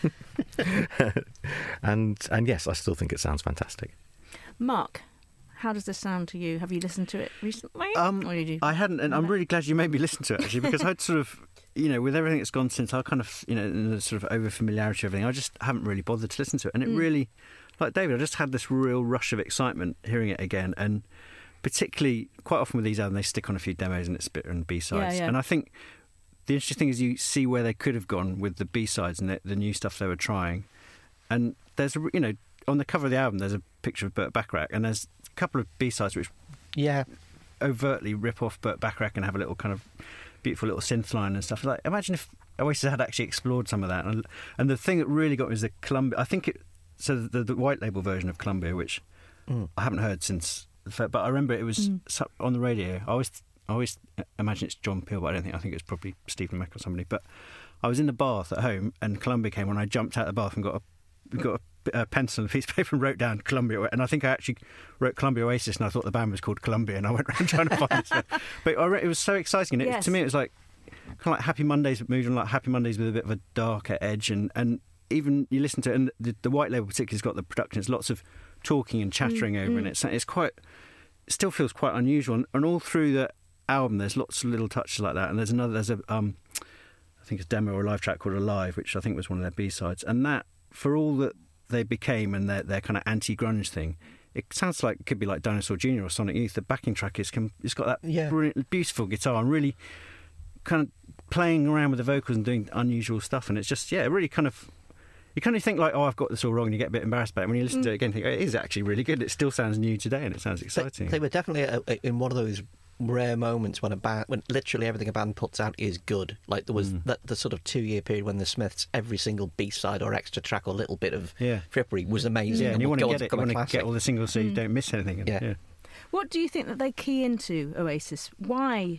and yes, I still think it sounds fantastic. Mark, how does this sound to you? Have you listened to it recently? Or did you? I hadn't, and I'm really glad you made me listen to it, actually, because I'd sort of, with everything that's gone since, I kind of, in the sort of over-familiarity of everything, I just haven't really bothered to listen to it. And it really, like David, I just had this real rush of excitement hearing it again. And particularly, quite often with these albums, they stick on a few demos and it's a bit on B-sides. Yeah. And I think the interesting thing is you see where they could have gone with the B-sides and the new stuff they were trying. And there's, on the cover of the album, there's a picture of Burt Bacharach, and there's a couple of B-sides which overtly rip off Burt Bacharach and have a little kind of beautiful little synth line and stuff. Like, imagine if Oasis had actually explored some of that. And the thing that really got me was the Columbia. I think the white label version of Columbia, which I haven't heard since, but I remember it was on the radio. I always imagine it's John Peel, but I think it's probably Stephen Mack or somebody. But I was in the bath at home, and Columbia came on. I jumped out of the bath and got a pencil and a piece of paper and wrote down Columbia, and I think I actually wrote Columbia Oasis, and I thought the band was called Columbia, and I went around trying to find it. But it was so exciting, and to me it was like kind of like Happy Mondays, but moved on like Happy Mondays with a bit of a darker edge, and even you listen to it, and the White Label particularly has got the production. It's lots of talking and chattering over, and it's quite. It still feels quite unusual, and all through the album, there's lots of little touches like that. And there's a I think it's a demo or a live track called Alive, which I think was one of their B-sides, and that for all that they became and their kind of anti-grunge thing. It sounds like it could be like Dinosaur Jr. or Sonic Youth. The backing track it's got that brilliant, beautiful guitar and really kind of playing around with the vocals and doing unusual stuff. And it's just, really kind of... You kind of think like, I've got this all wrong, and you get a bit embarrassed about it. When you listen to it again, you think, it is actually really good. It still sounds new today, and it sounds exciting. They were definitely in one of those rare moments when when literally everything a band puts out is good. Like there was the sort of 2-year period when the Smiths, every single B-side or extra track or little bit of frippery was amazing. Yeah, and you want to get it. You want to get all the singles so you Mm. don't miss anything. Yeah. What do you think that they key into, Oasis? Why,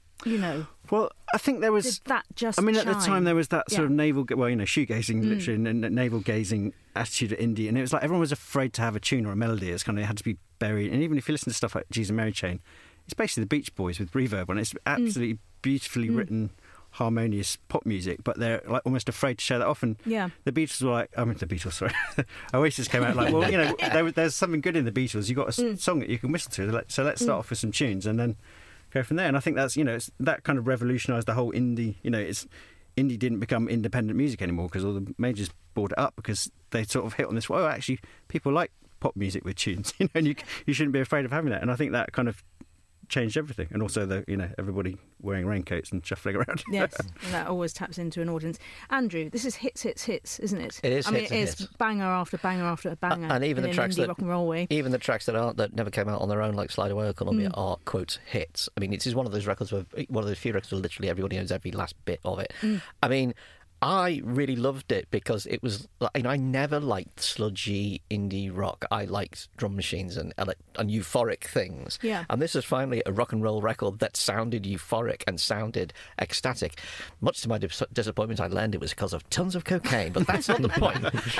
Well, I think there was... did that just at the shine? time there was that sort of shoegazing, literally, and navel-gazing attitude at indie, and it was like everyone was afraid to have a tune or a melody. It's kind of, it had to be buried. And even if you listen to stuff like Jesus and Mary Chain, it's basically the Beach Boys with reverb on it. It's absolutely beautifully written, harmonious pop music, but they're like almost afraid to show that off. And the Beatles were like, the Beatles, sorry, Oasis came out like, well, there's something good in the Beatles. You've got a song that you can whistle to, so let's start off with some tunes and then go from there. And I think that's, it's, that kind of revolutionised the whole indie. Indie didn't become independent music anymore because all the majors bought it up because they sort of hit on this. Well, actually, people like pop music with tunes, and you shouldn't be afraid of having that. And I think that kind of changed everything, and also everybody wearing raincoats and shuffling around. Yes, and that always taps into an audience. Andrew, this is hits, isn't it? It is. It is banger after banger after banger. And even the tracks that rock and roll way. Even the tracks that never came out on their own, like Slide Away or Columbia, are quote hits. I mean, it is one of those records where one of those few records where literally everybody knows every last bit of it. I mean, I really loved it because it was. I never liked sludgy indie rock. I liked drum machines and euphoric things. Yeah. And this is finally a rock and roll record that sounded euphoric and sounded ecstatic. Much to my disappointment, I learned it was because of tons of cocaine, but that's not the point.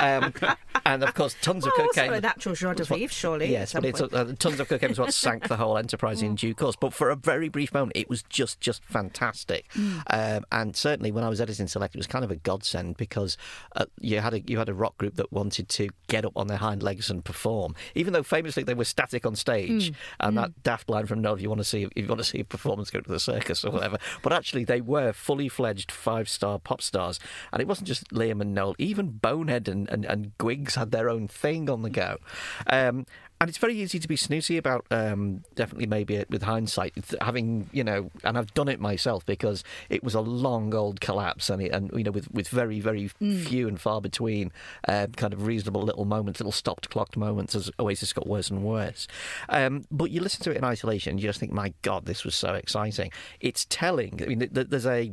And of course, tons of cocaine. Also a natural joie de vivre, surely. Yes, but tons of cocaine was what sank the whole enterprise in due course. But for a very brief moment, it was just fantastic. And certainly, when I was editing Select, it was kind of a godsend because you had a rock group that wanted to get up on their hind legs and perform, even though famously they were static on stage. And that daft line from Noel, if you want to see a performance, go to the circus or whatever. But actually, they were fully fledged 5-star pop stars, and it wasn't just Liam and Noel. Even Bonehead and Gwiggs had their own thing on the go. And it's very easy to be snooty about, definitely maybe with hindsight, having, and I've done it myself because it was a long old collapse and with very, very few and far between kind of reasonable little moments, little stopped clocked moments as Oasis got worse and worse. But you listen to it in isolation and you just think, my God, this was so exciting. It's telling. I mean, there's a,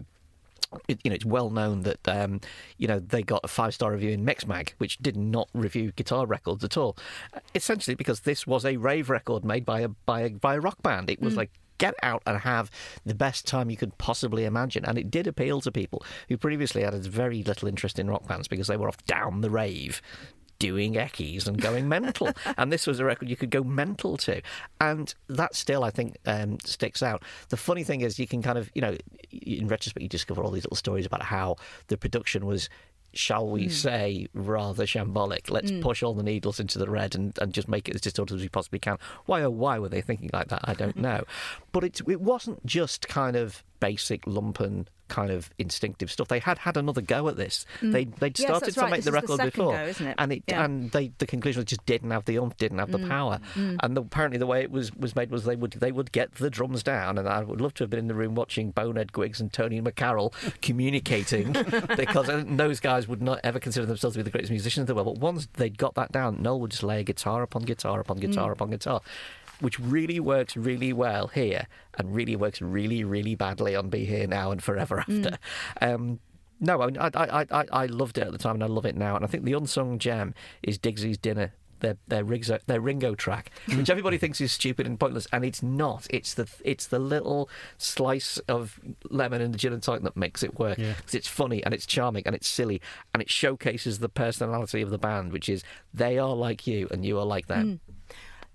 it's well known that they got a 5-star review in Mixmag, which did not review guitar records at all. Essentially, because this was a rave record made by a rock band. It was like, get out and have the best time you could possibly imagine. And it did appeal to people who previously had very little interest in rock bands because they were off down the rave, doing eckies and going mental. And this was a record you could go mental to. And that still, I think, sticks out. The funny thing is you can kind of, in retrospect, you discover all these little stories about how the production was, shall we say, rather shambolic. Let's push all the needles into the red and just make it as distorted as we possibly can. Why were they thinking like that? I don't know. But it wasn't just kind of basic lumpen kind of instinctive stuff. They had another go at this. They'd started to make the record before, go, isn't it? And the conclusion was just didn't have the oomph, didn't have the power. And apparently the way it was made was they would get the drums down, and I would love to have been in the room watching Bonehead Gwiggs and Tony McCarroll communicating because those guys would not ever consider themselves to be the greatest musicians in the world. But once they'd got that down, Noel would just lay guitar upon guitar upon guitar upon guitar, which really works really well here and really works really, really badly on Be Here Now and Forever After. No, I mean, I loved it at the time and I love it now. And I think the unsung gem is Digsy's Dinner, their Ringo track, which everybody thinks is stupid and pointless, and it's not. It's the little slice of lemon in the gin and tonic that makes it work. Because it's funny and it's charming and it's silly and it showcases the personality of the band, which is they are like you and you are like them.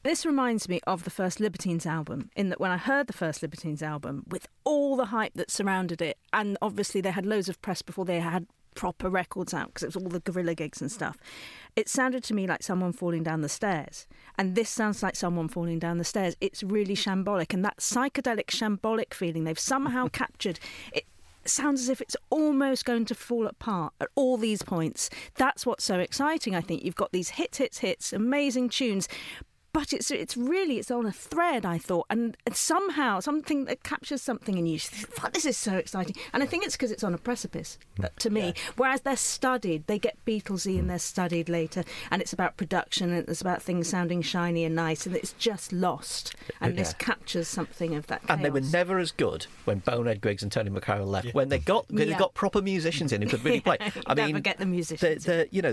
This reminds me of the first Libertines album, in that when I heard the first Libertines album, with all the hype that surrounded it, and obviously they had loads of press before they had proper records out, because it was all the guerrilla gigs and stuff, it sounded to me like someone falling down the stairs. And this sounds like someone falling down the stairs. It's really shambolic, and that psychedelic shambolic feeling they've somehow captured. It sounds as if it's almost going to fall apart at all these points. That's what's so exciting, I think. You've got these hits, amazing tunes, but it's on a thread, I thought, and somehow something that captures something in you. Fuck, this is so exciting. And I think it's because it's on a precipice, to me. Whereas they're studied, they get Beatlesy and they're studied later, and it's about production and it's about things sounding shiny and nice, and it's just lost. And this captures something of that chaos. And they were never as good when Bonehead Griggs and Tony McCarroll left. When they got proper musicians in who could really play. I mean, never get the musicians.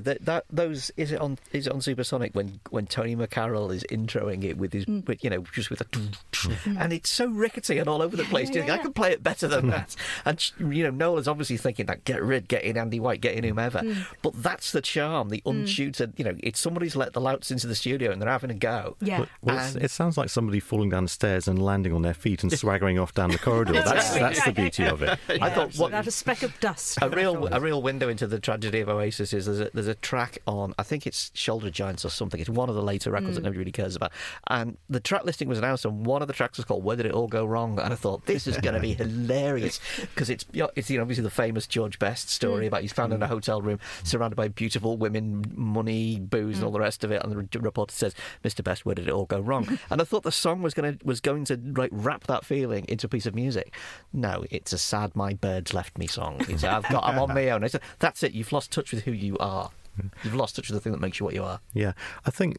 Those is it on Supersonic when Tony McCarroll is introing it with his just with a and it's so rickety and all over the place. I can play it better than that. And Noel is obviously thinking that get in Andy White, get in whomever. But that's the charm, the untutored. It's somebody's let the louts into the studio and they're having a go. Yeah. Well, it sounds like somebody falling down the stairs and landing on their feet and swaggering off down the corridor. That's the beauty of it. I thought without a speck of dust. A real window into the tragedy of Oasis is there's a track on, I think it's Shoulder Giants or something. It's one of the later records that nobody really cares about. And the track listing was announced, and one of the tracks was called "Where Did It All Go Wrong?" And I thought this is going to be hilarious because it's obviously the famous George Best story about he's found in a hotel room surrounded by beautiful women, money, booze, and all the rest of it. And the reporter says, "Mr. Best, where did it all go wrong?" And I thought the song was going to wrap that feeling into a piece of music. No, it's a sad "My Birds Left Me" song. I'm on my own. That's it. You've lost touch with who you are. You've lost touch with the thing that makes you what you are. Yeah, I think.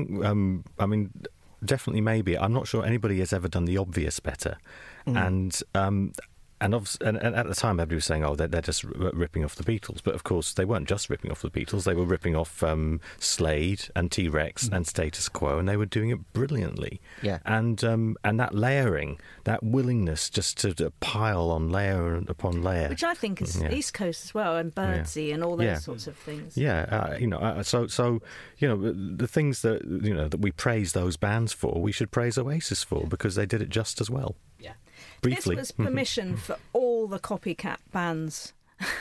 I mean, definitely, maybe. I'm not sure anybody has ever done the obvious better, and at the time, everybody was saying, "Oh, they're just ripping off the Beatles." But of course, they weren't just ripping off the Beatles; they were ripping off Slade and T-Rex and Status Quo, and they were doing it brilliantly. Yeah, and that layering, that willingness just to pile on layer upon layer, which I think is East Coast as well, and Birdsey and all those sorts of things. Yeah, so the things that that we praise those bands for, we should praise Oasis for because they did it just as well. Yeah. Briefly. This was permission for all the copycat bands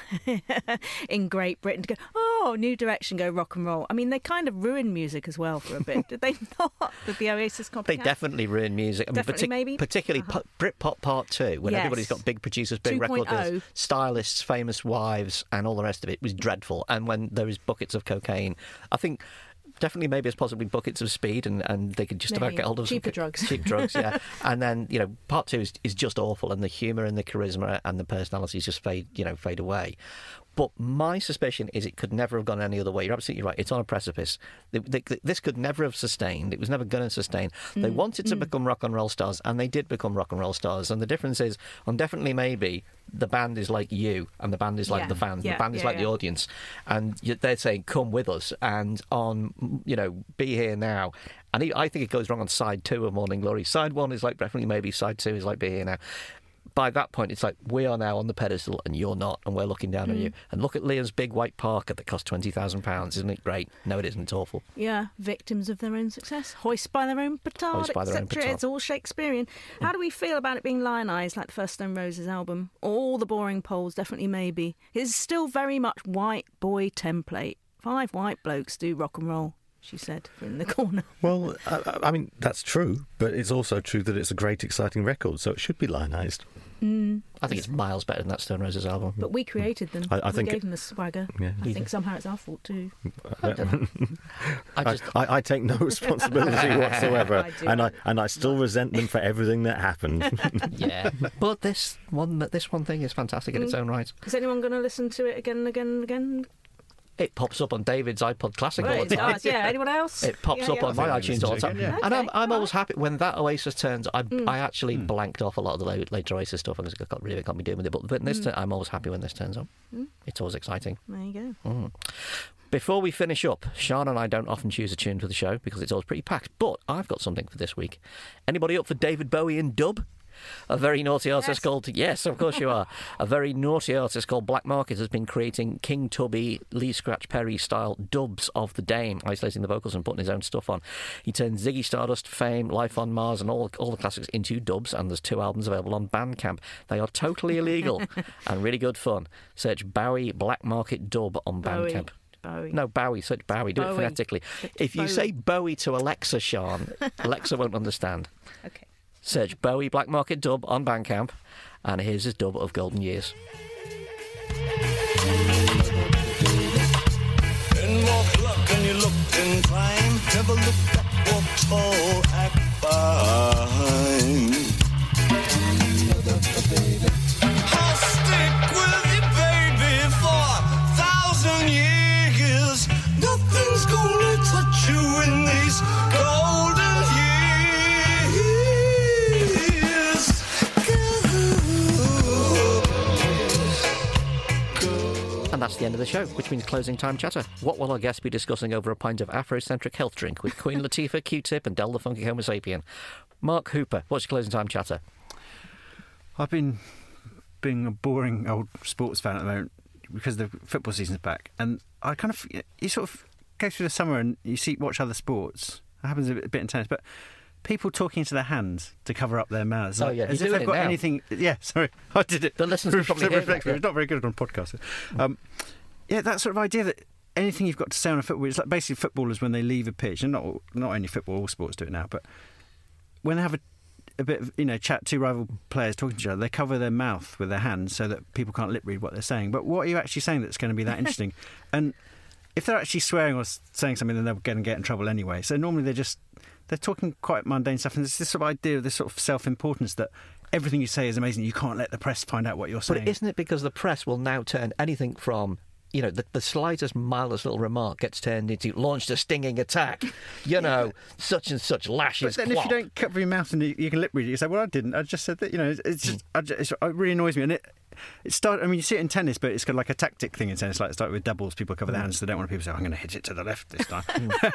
in Great Britain to go, oh, new direction, go rock and roll. I mean, they kind of ruined music as well for a bit, did they not? With the Oasis copycat? They definitely ruined music. I mean, maybe? Particularly Britpop Part 2, when everybody's got big producers, big record deals, stylists, famous wives, and all the rest of it was dreadful. And when there is buckets of cocaine, I think... Definitely, maybe it's possibly buckets of speed, and they could just about get hold of cheaper drugs. Cheap drugs, yeah. And then part 2 is just awful, and the humour and the charisma and the personalities just fade away. But my suspicion is it could never have gone any other way. You're absolutely right. It's on a precipice. This could never have sustained. It was never going to sustain. They wanted to become rock and roll stars, and they did become rock and roll stars. And the difference is, on Definitely Maybe, the band is like you, and the band is like the fans. The band is like the audience. And they're saying, come with us. And on, Be Here Now. And I think it goes wrong on side 2 of Morning Glory. Side 1 is like Definitely Maybe. Side 2 is like Be Here Now. By that point, it's like, we are now on the pedestal and you're not, and we're looking down on you. And look at Liam's big white Parker that cost £20,000. Isn't it great? No, it isn't. It's awful. Yeah, victims of their own success. Hoist by their own petard, etc. It's all Shakespearean. How do we feel about it being lionised like the first Stone Roses album? All the boring polls, Definitely Maybe. It's still very much white boy template. 5 white blokes do rock and roll, she said in the corner. Well, I mean, that's true, but it's also true that it's a great, exciting record, so it should be lionised. I think it's miles better than that Stone Roses album. But we created them. I think we gave them the swagger. Yeah. I think somehow it's our fault too. I take no responsibility whatsoever, I and I still resent them for everything that happened. Yeah, but this one thing is fantastic in its own right. Is anyone going to listen to it again and again and again? It pops up on David's iPod Classic all the time. Yeah, anyone else? It pops up on my iTunes all the time. Yeah. And I'm always happy when that Oasis turns. I actually blanked off a lot of the later Oasis stuff and I got rid of it, can't be doing with it. But this I'm always happy when this turns on. It's always exciting. There you go. Before we finish up, Sean and I don't often choose a tune for the show because it's always pretty packed. But I've got something for this week. Anybody up for David Bowie in dub? A very naughty artist called... Yes, of course you are. A very naughty artist called Black Market has been creating King Tubby, Lee Scratch Perry style dubs of the Dame, isolating the vocals and putting his own stuff on. He turned Ziggy Stardust, Fame, Life on Mars and all the classics into dubs, and there's 2 albums available on Bandcamp. They are totally illegal and really good fun. Search Bowie Black Market Dub on Bandcamp. Bowie. No, Bowie. Search Bowie. Do it Bowie. phonetically. If you Bowie. say Bowie to Alexa, Sean, Alexa won't understand. Okay. Search Bowie Black Market Dub on Bandcamp, and here's his dub of Golden Years. In walk luck and you looked in time. Never looked up or tall, act fine. I'll stick with you, baby, for 1,000 years. Nothing's gonna touch you in these golden years. And that's the end of the show, which means closing time chatter. What will our guests be discussing over a pint of Afrocentric health drink with Queen Latifah, Q-Tip and Del the Funky Homo Sapien? Mark Hooper, what's your closing time chatter? I've been being a boring old sports fan at the moment because the football season's back, and I kind of you sort of go through the summer and you watch other sports. It happens a bit in tennis, but people talking into their hands to cover up their mouths. Oh, yeah, as you're if doing they've got it now. anything. Yeah, sorry, I did it. The listeners will probably hear that, reflexively. yeah. It's not very good on podcasts. Yeah, that sort of idea that anything you've got to say on a football, it's like basically footballers when they leave a pitch, and not only football, all sports do it now, but when they have a bit of chat, 2 rival players talking to each other, they cover their mouth with their hands so that people can't lip read what they're saying. But what are you actually saying that's going to be that interesting? And if they're actually swearing or saying something, then they're going to get in trouble anyway. So normally they're talking quite mundane stuff, and there's this sort of idea of this sort of self-importance that everything you say is amazing. You can't let the press find out what you're saying. But isn't it because the press will now turn anything from... the slightest, mildest little remark gets turned into launched a stinging attack. Such and such lashes. But then clop. if you don't cover your mouth and you can lip read it, you say, well, I didn't. I just said that, it's just, it really annoys me. And it started, you see it in tennis, but it's kind of like a tactic thing in tennis. Like it started with doubles, people cover their hands, so they don't want people to say, I'm going to hit it to the left this time.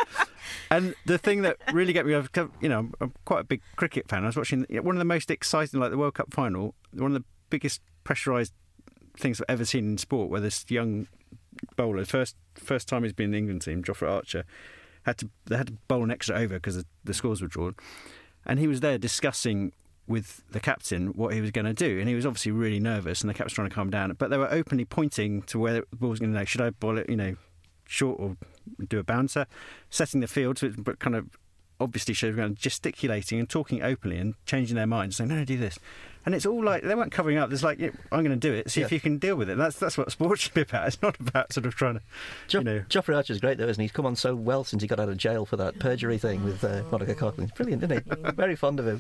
And the thing that really get me, I'm quite a big cricket fan. I was watching one of the most exciting, like the World Cup final, one of the biggest pressurised things I've ever seen in sport, where this young bowler, first time he's been in the England team, Jofra Archer, they had to bowl an extra over because the scores were drawn, and he was there discussing with the captain what he was going to do, and he was obviously really nervous, and the captain's trying to calm down, but they were openly pointing to where the ball was going to go. Should I bowl it, short or do a bouncer, setting the field, but kind of obviously shows around gesticulating and talking openly and changing their minds, saying, no, do this. And it's all like, they weren't covering up. There's like, I'm going to do it, see if you can deal with it. That's what sports should be about. It's not about sort of trying to, Jofra Archer's great, though, isn't he? He's come on so well since he got out of jail for that perjury thing with Monica Coughlin. Brilliant, isn't he? Very fond of him.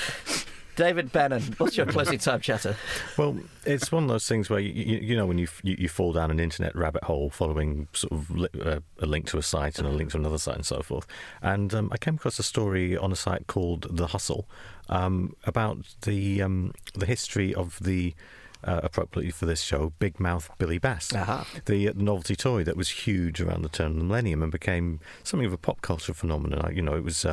David Bannon, what's your closing time chatter? Well, it's one of those things where when you fall down an internet rabbit hole following sort of a link to a site and a link to another site and so forth. And I came across a story on a site called The Hustle about the history of the appropriately for this show, Big Mouth Billy Bass, the novelty toy that was huge around the turn of the millennium and became something of a pop culture phenomenon. It was.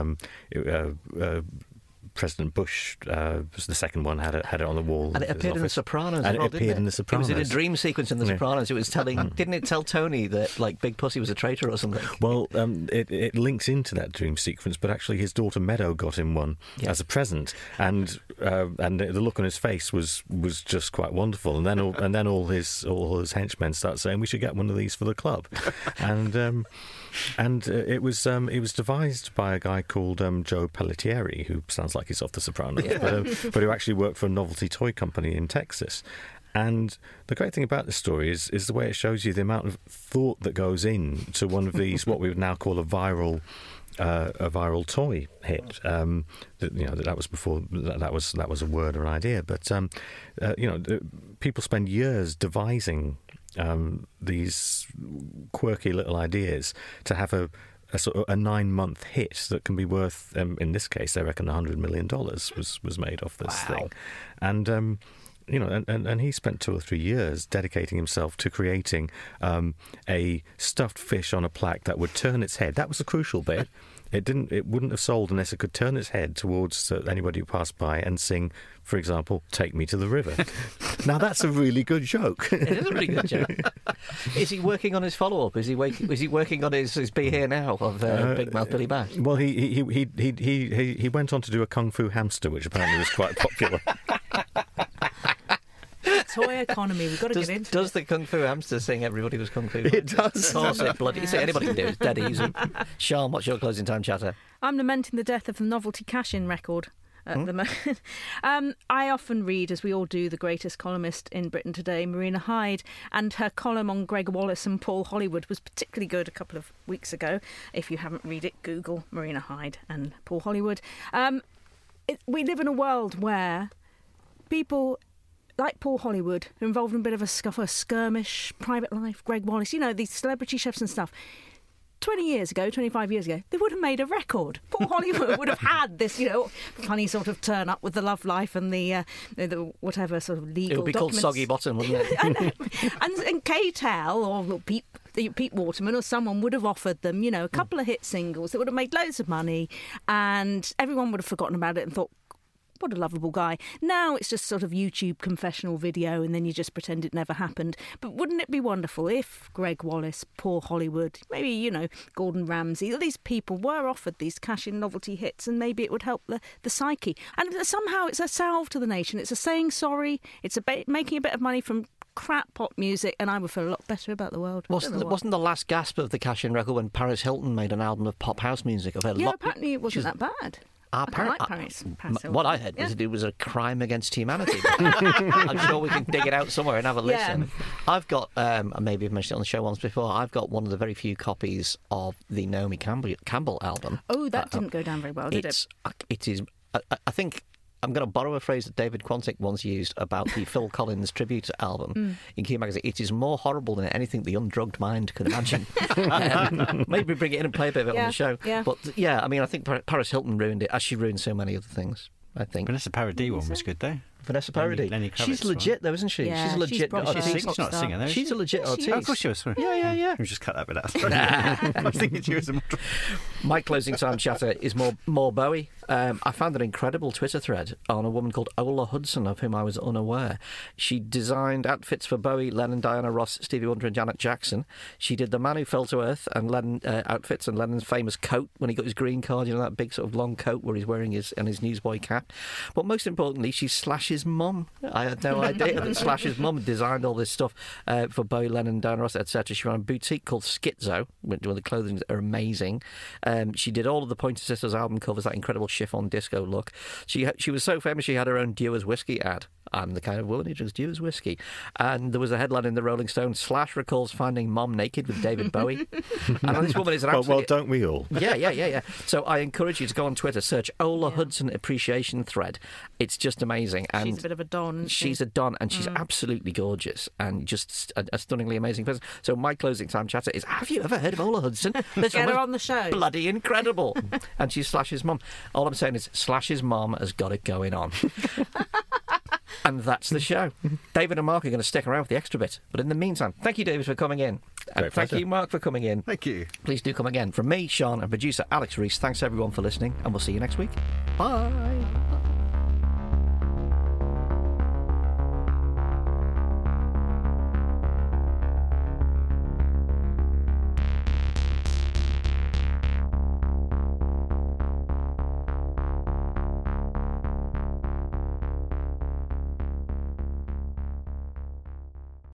President Bush was the second one, had it on the wall. And it appeared in The Sopranos. And as well, it appeared in The Sopranos. It was in a dream sequence in The Sopranos. It was telling, didn't it tell Tony that Big Pussy was a traitor or something? Well, it links into that dream sequence, but actually his daughter Meadow got him one as a present, and the look on his face was just quite wonderful. And then all his henchmen start saying we should get one of these for the club, and it was devised by a guy called Joe Pelletieri, who sounds like he's off The Sopranos, but who actually worked for a novelty toy company in Texas. And the great thing about this story is the way it shows you the amount of thought that goes into one of these, what we would now call a viral toy hit. That was before that was a word or an idea, but people spend years devising these quirky little ideas to have a sort of a 9-month hit that can be worth, in this case, they reckon $100 million was made off this thing, and and he spent 2 or 3 years dedicating himself to creating a stuffed fish on a plaque that would turn its head. That was the crucial bit. It wouldn't have sold unless it could turn its head towards anybody who passed by and sing, for example, "Take Me to the River." Now that's a really good joke. It is a really good joke. Is he working on his follow-up? Is he working on his "Be Here Now" of Big Mouth Billy Bash? Well, he went on to do a Kung Fu Hamster, which apparently was quite popular. Toy economy, we've got to get into Does the Kung Fu Hamster sing "Everybody Was Kung Fu"? It does. Of course it bloody... So anybody can do it. It's dead easy. Sean, what's your closing time chatter? I'm lamenting the death of the novelty cash-in record at the moment. I often read, as we all do, the greatest columnist in Britain today, Marina Hyde, and her column on Greg Wallace and Paul Hollywood was particularly good a couple of weeks ago. If you haven't read it, Google Marina Hyde and Paul Hollywood. We live in a world where people like Paul Hollywood, who are involved in a bit of a scuffle, a skirmish, private life, Greg Wallace, these celebrity chefs and stuff. 20 years ago, 25 years ago, they would have made a record. Paul Hollywood would have had this, funny sort of turn up with the love life and the whatever sort of legal It would be documents. called Soggy Bottom, wouldn't it? I know. And K-Tel or Pete Waterman or someone would have offered them, a couple of hit singles that would have made loads of money, and everyone would have forgotten about it and thought, what a lovable guy. Now it's just sort of YouTube confessional video and then you just pretend it never happened. But wouldn't it be wonderful if Greg Wallace, Paul Hollywood, maybe, Gordon Ramsay, all these people were offered these cash-in novelty hits, and maybe it would help the psyche. And somehow it's a salve to the nation. It's a saying sorry. It's making a bit of money from crap pop music, and I would feel a lot better about the world. Wasn't the last gasp of the cash-in record when Paris Hilton made an album of pop house music? Apparently it wasn't that bad. I like Paris Hilton. What I heard was it was a crime against humanity. I'm sure we can dig it out somewhere and have a listen. I've got, maybe I've mentioned it on the show once before, I've got one of the very few copies of the Naomi Campbell album. Oh, that didn't go down very well, did it? It is, I think... I'm going to borrow a phrase that David Quantick once used about the Phil Collins tribute album in Q Magazine. It is more horrible than anything the undrugged mind could imagine. Maybe bring it in and play a bit of it on the show. Yeah. But I mean, I think Paris Hilton ruined it, as she ruined so many other things, I think. Vanessa Paradis one was good, though. Vanessa Paradis. Lenny Kravitz She's legit, though, isn't she? Yeah, she's a legit she's She's not a singer, though. She's a legit artiste. Oh, of course she was. Sorry. Yeah. We just cut that bit out. I was thinking she was a model. My closing time chatter is more Bowie. I found an incredible Twitter thread on a woman called Ola Hudson, of whom I was unaware. She designed outfits for Bowie, Lennon, Diana Ross, Stevie Wonder and Janet Jackson. She did the Man Who Fell to Earth and Lennon outfits and Lennon's famous coat when he got his green card, that big sort of long coat where he's wearing his newsboy cap. But most importantly, she's Slash's mum. I had no idea that Slash's mum designed all this stuff for Bowie, Lennon, Diana Ross, etc. She ran a boutique called Schizo, where the clothing are amazing. She did all of the Pointer Sisters album covers, that incredible chiffon disco look. She was so famous she had her own Dewar's whiskey ad. I'm the kind of woman who drinks Dewar's whiskey. And there was a headline in the Rolling Stone, Slash recalls finding mom naked with David Bowie. And this woman is an absolute... Well, don't we all? Yeah. So I encourage you to go on Twitter, search Ola Hudson Appreciation Thread. It's just amazing. And she's a bit of a don, isn't she? She's a don, and she's absolutely gorgeous and just a stunningly amazing person. So my closing time chatter is, have you ever heard of Ola Hudson? Get her on the show. Bloody incredible. And she's Slash's mum. All I'm saying is Slash's mum has got it going on. And that's the show. David and Mark are going to stick around for the extra bit. But in the meantime, thank you, David, for coming in. And thank you, Mark, for coming in. Thank you. Please do come again. From me, Sean, and producer Alex Reese, thanks everyone for listening, and we'll see you next week. Bye.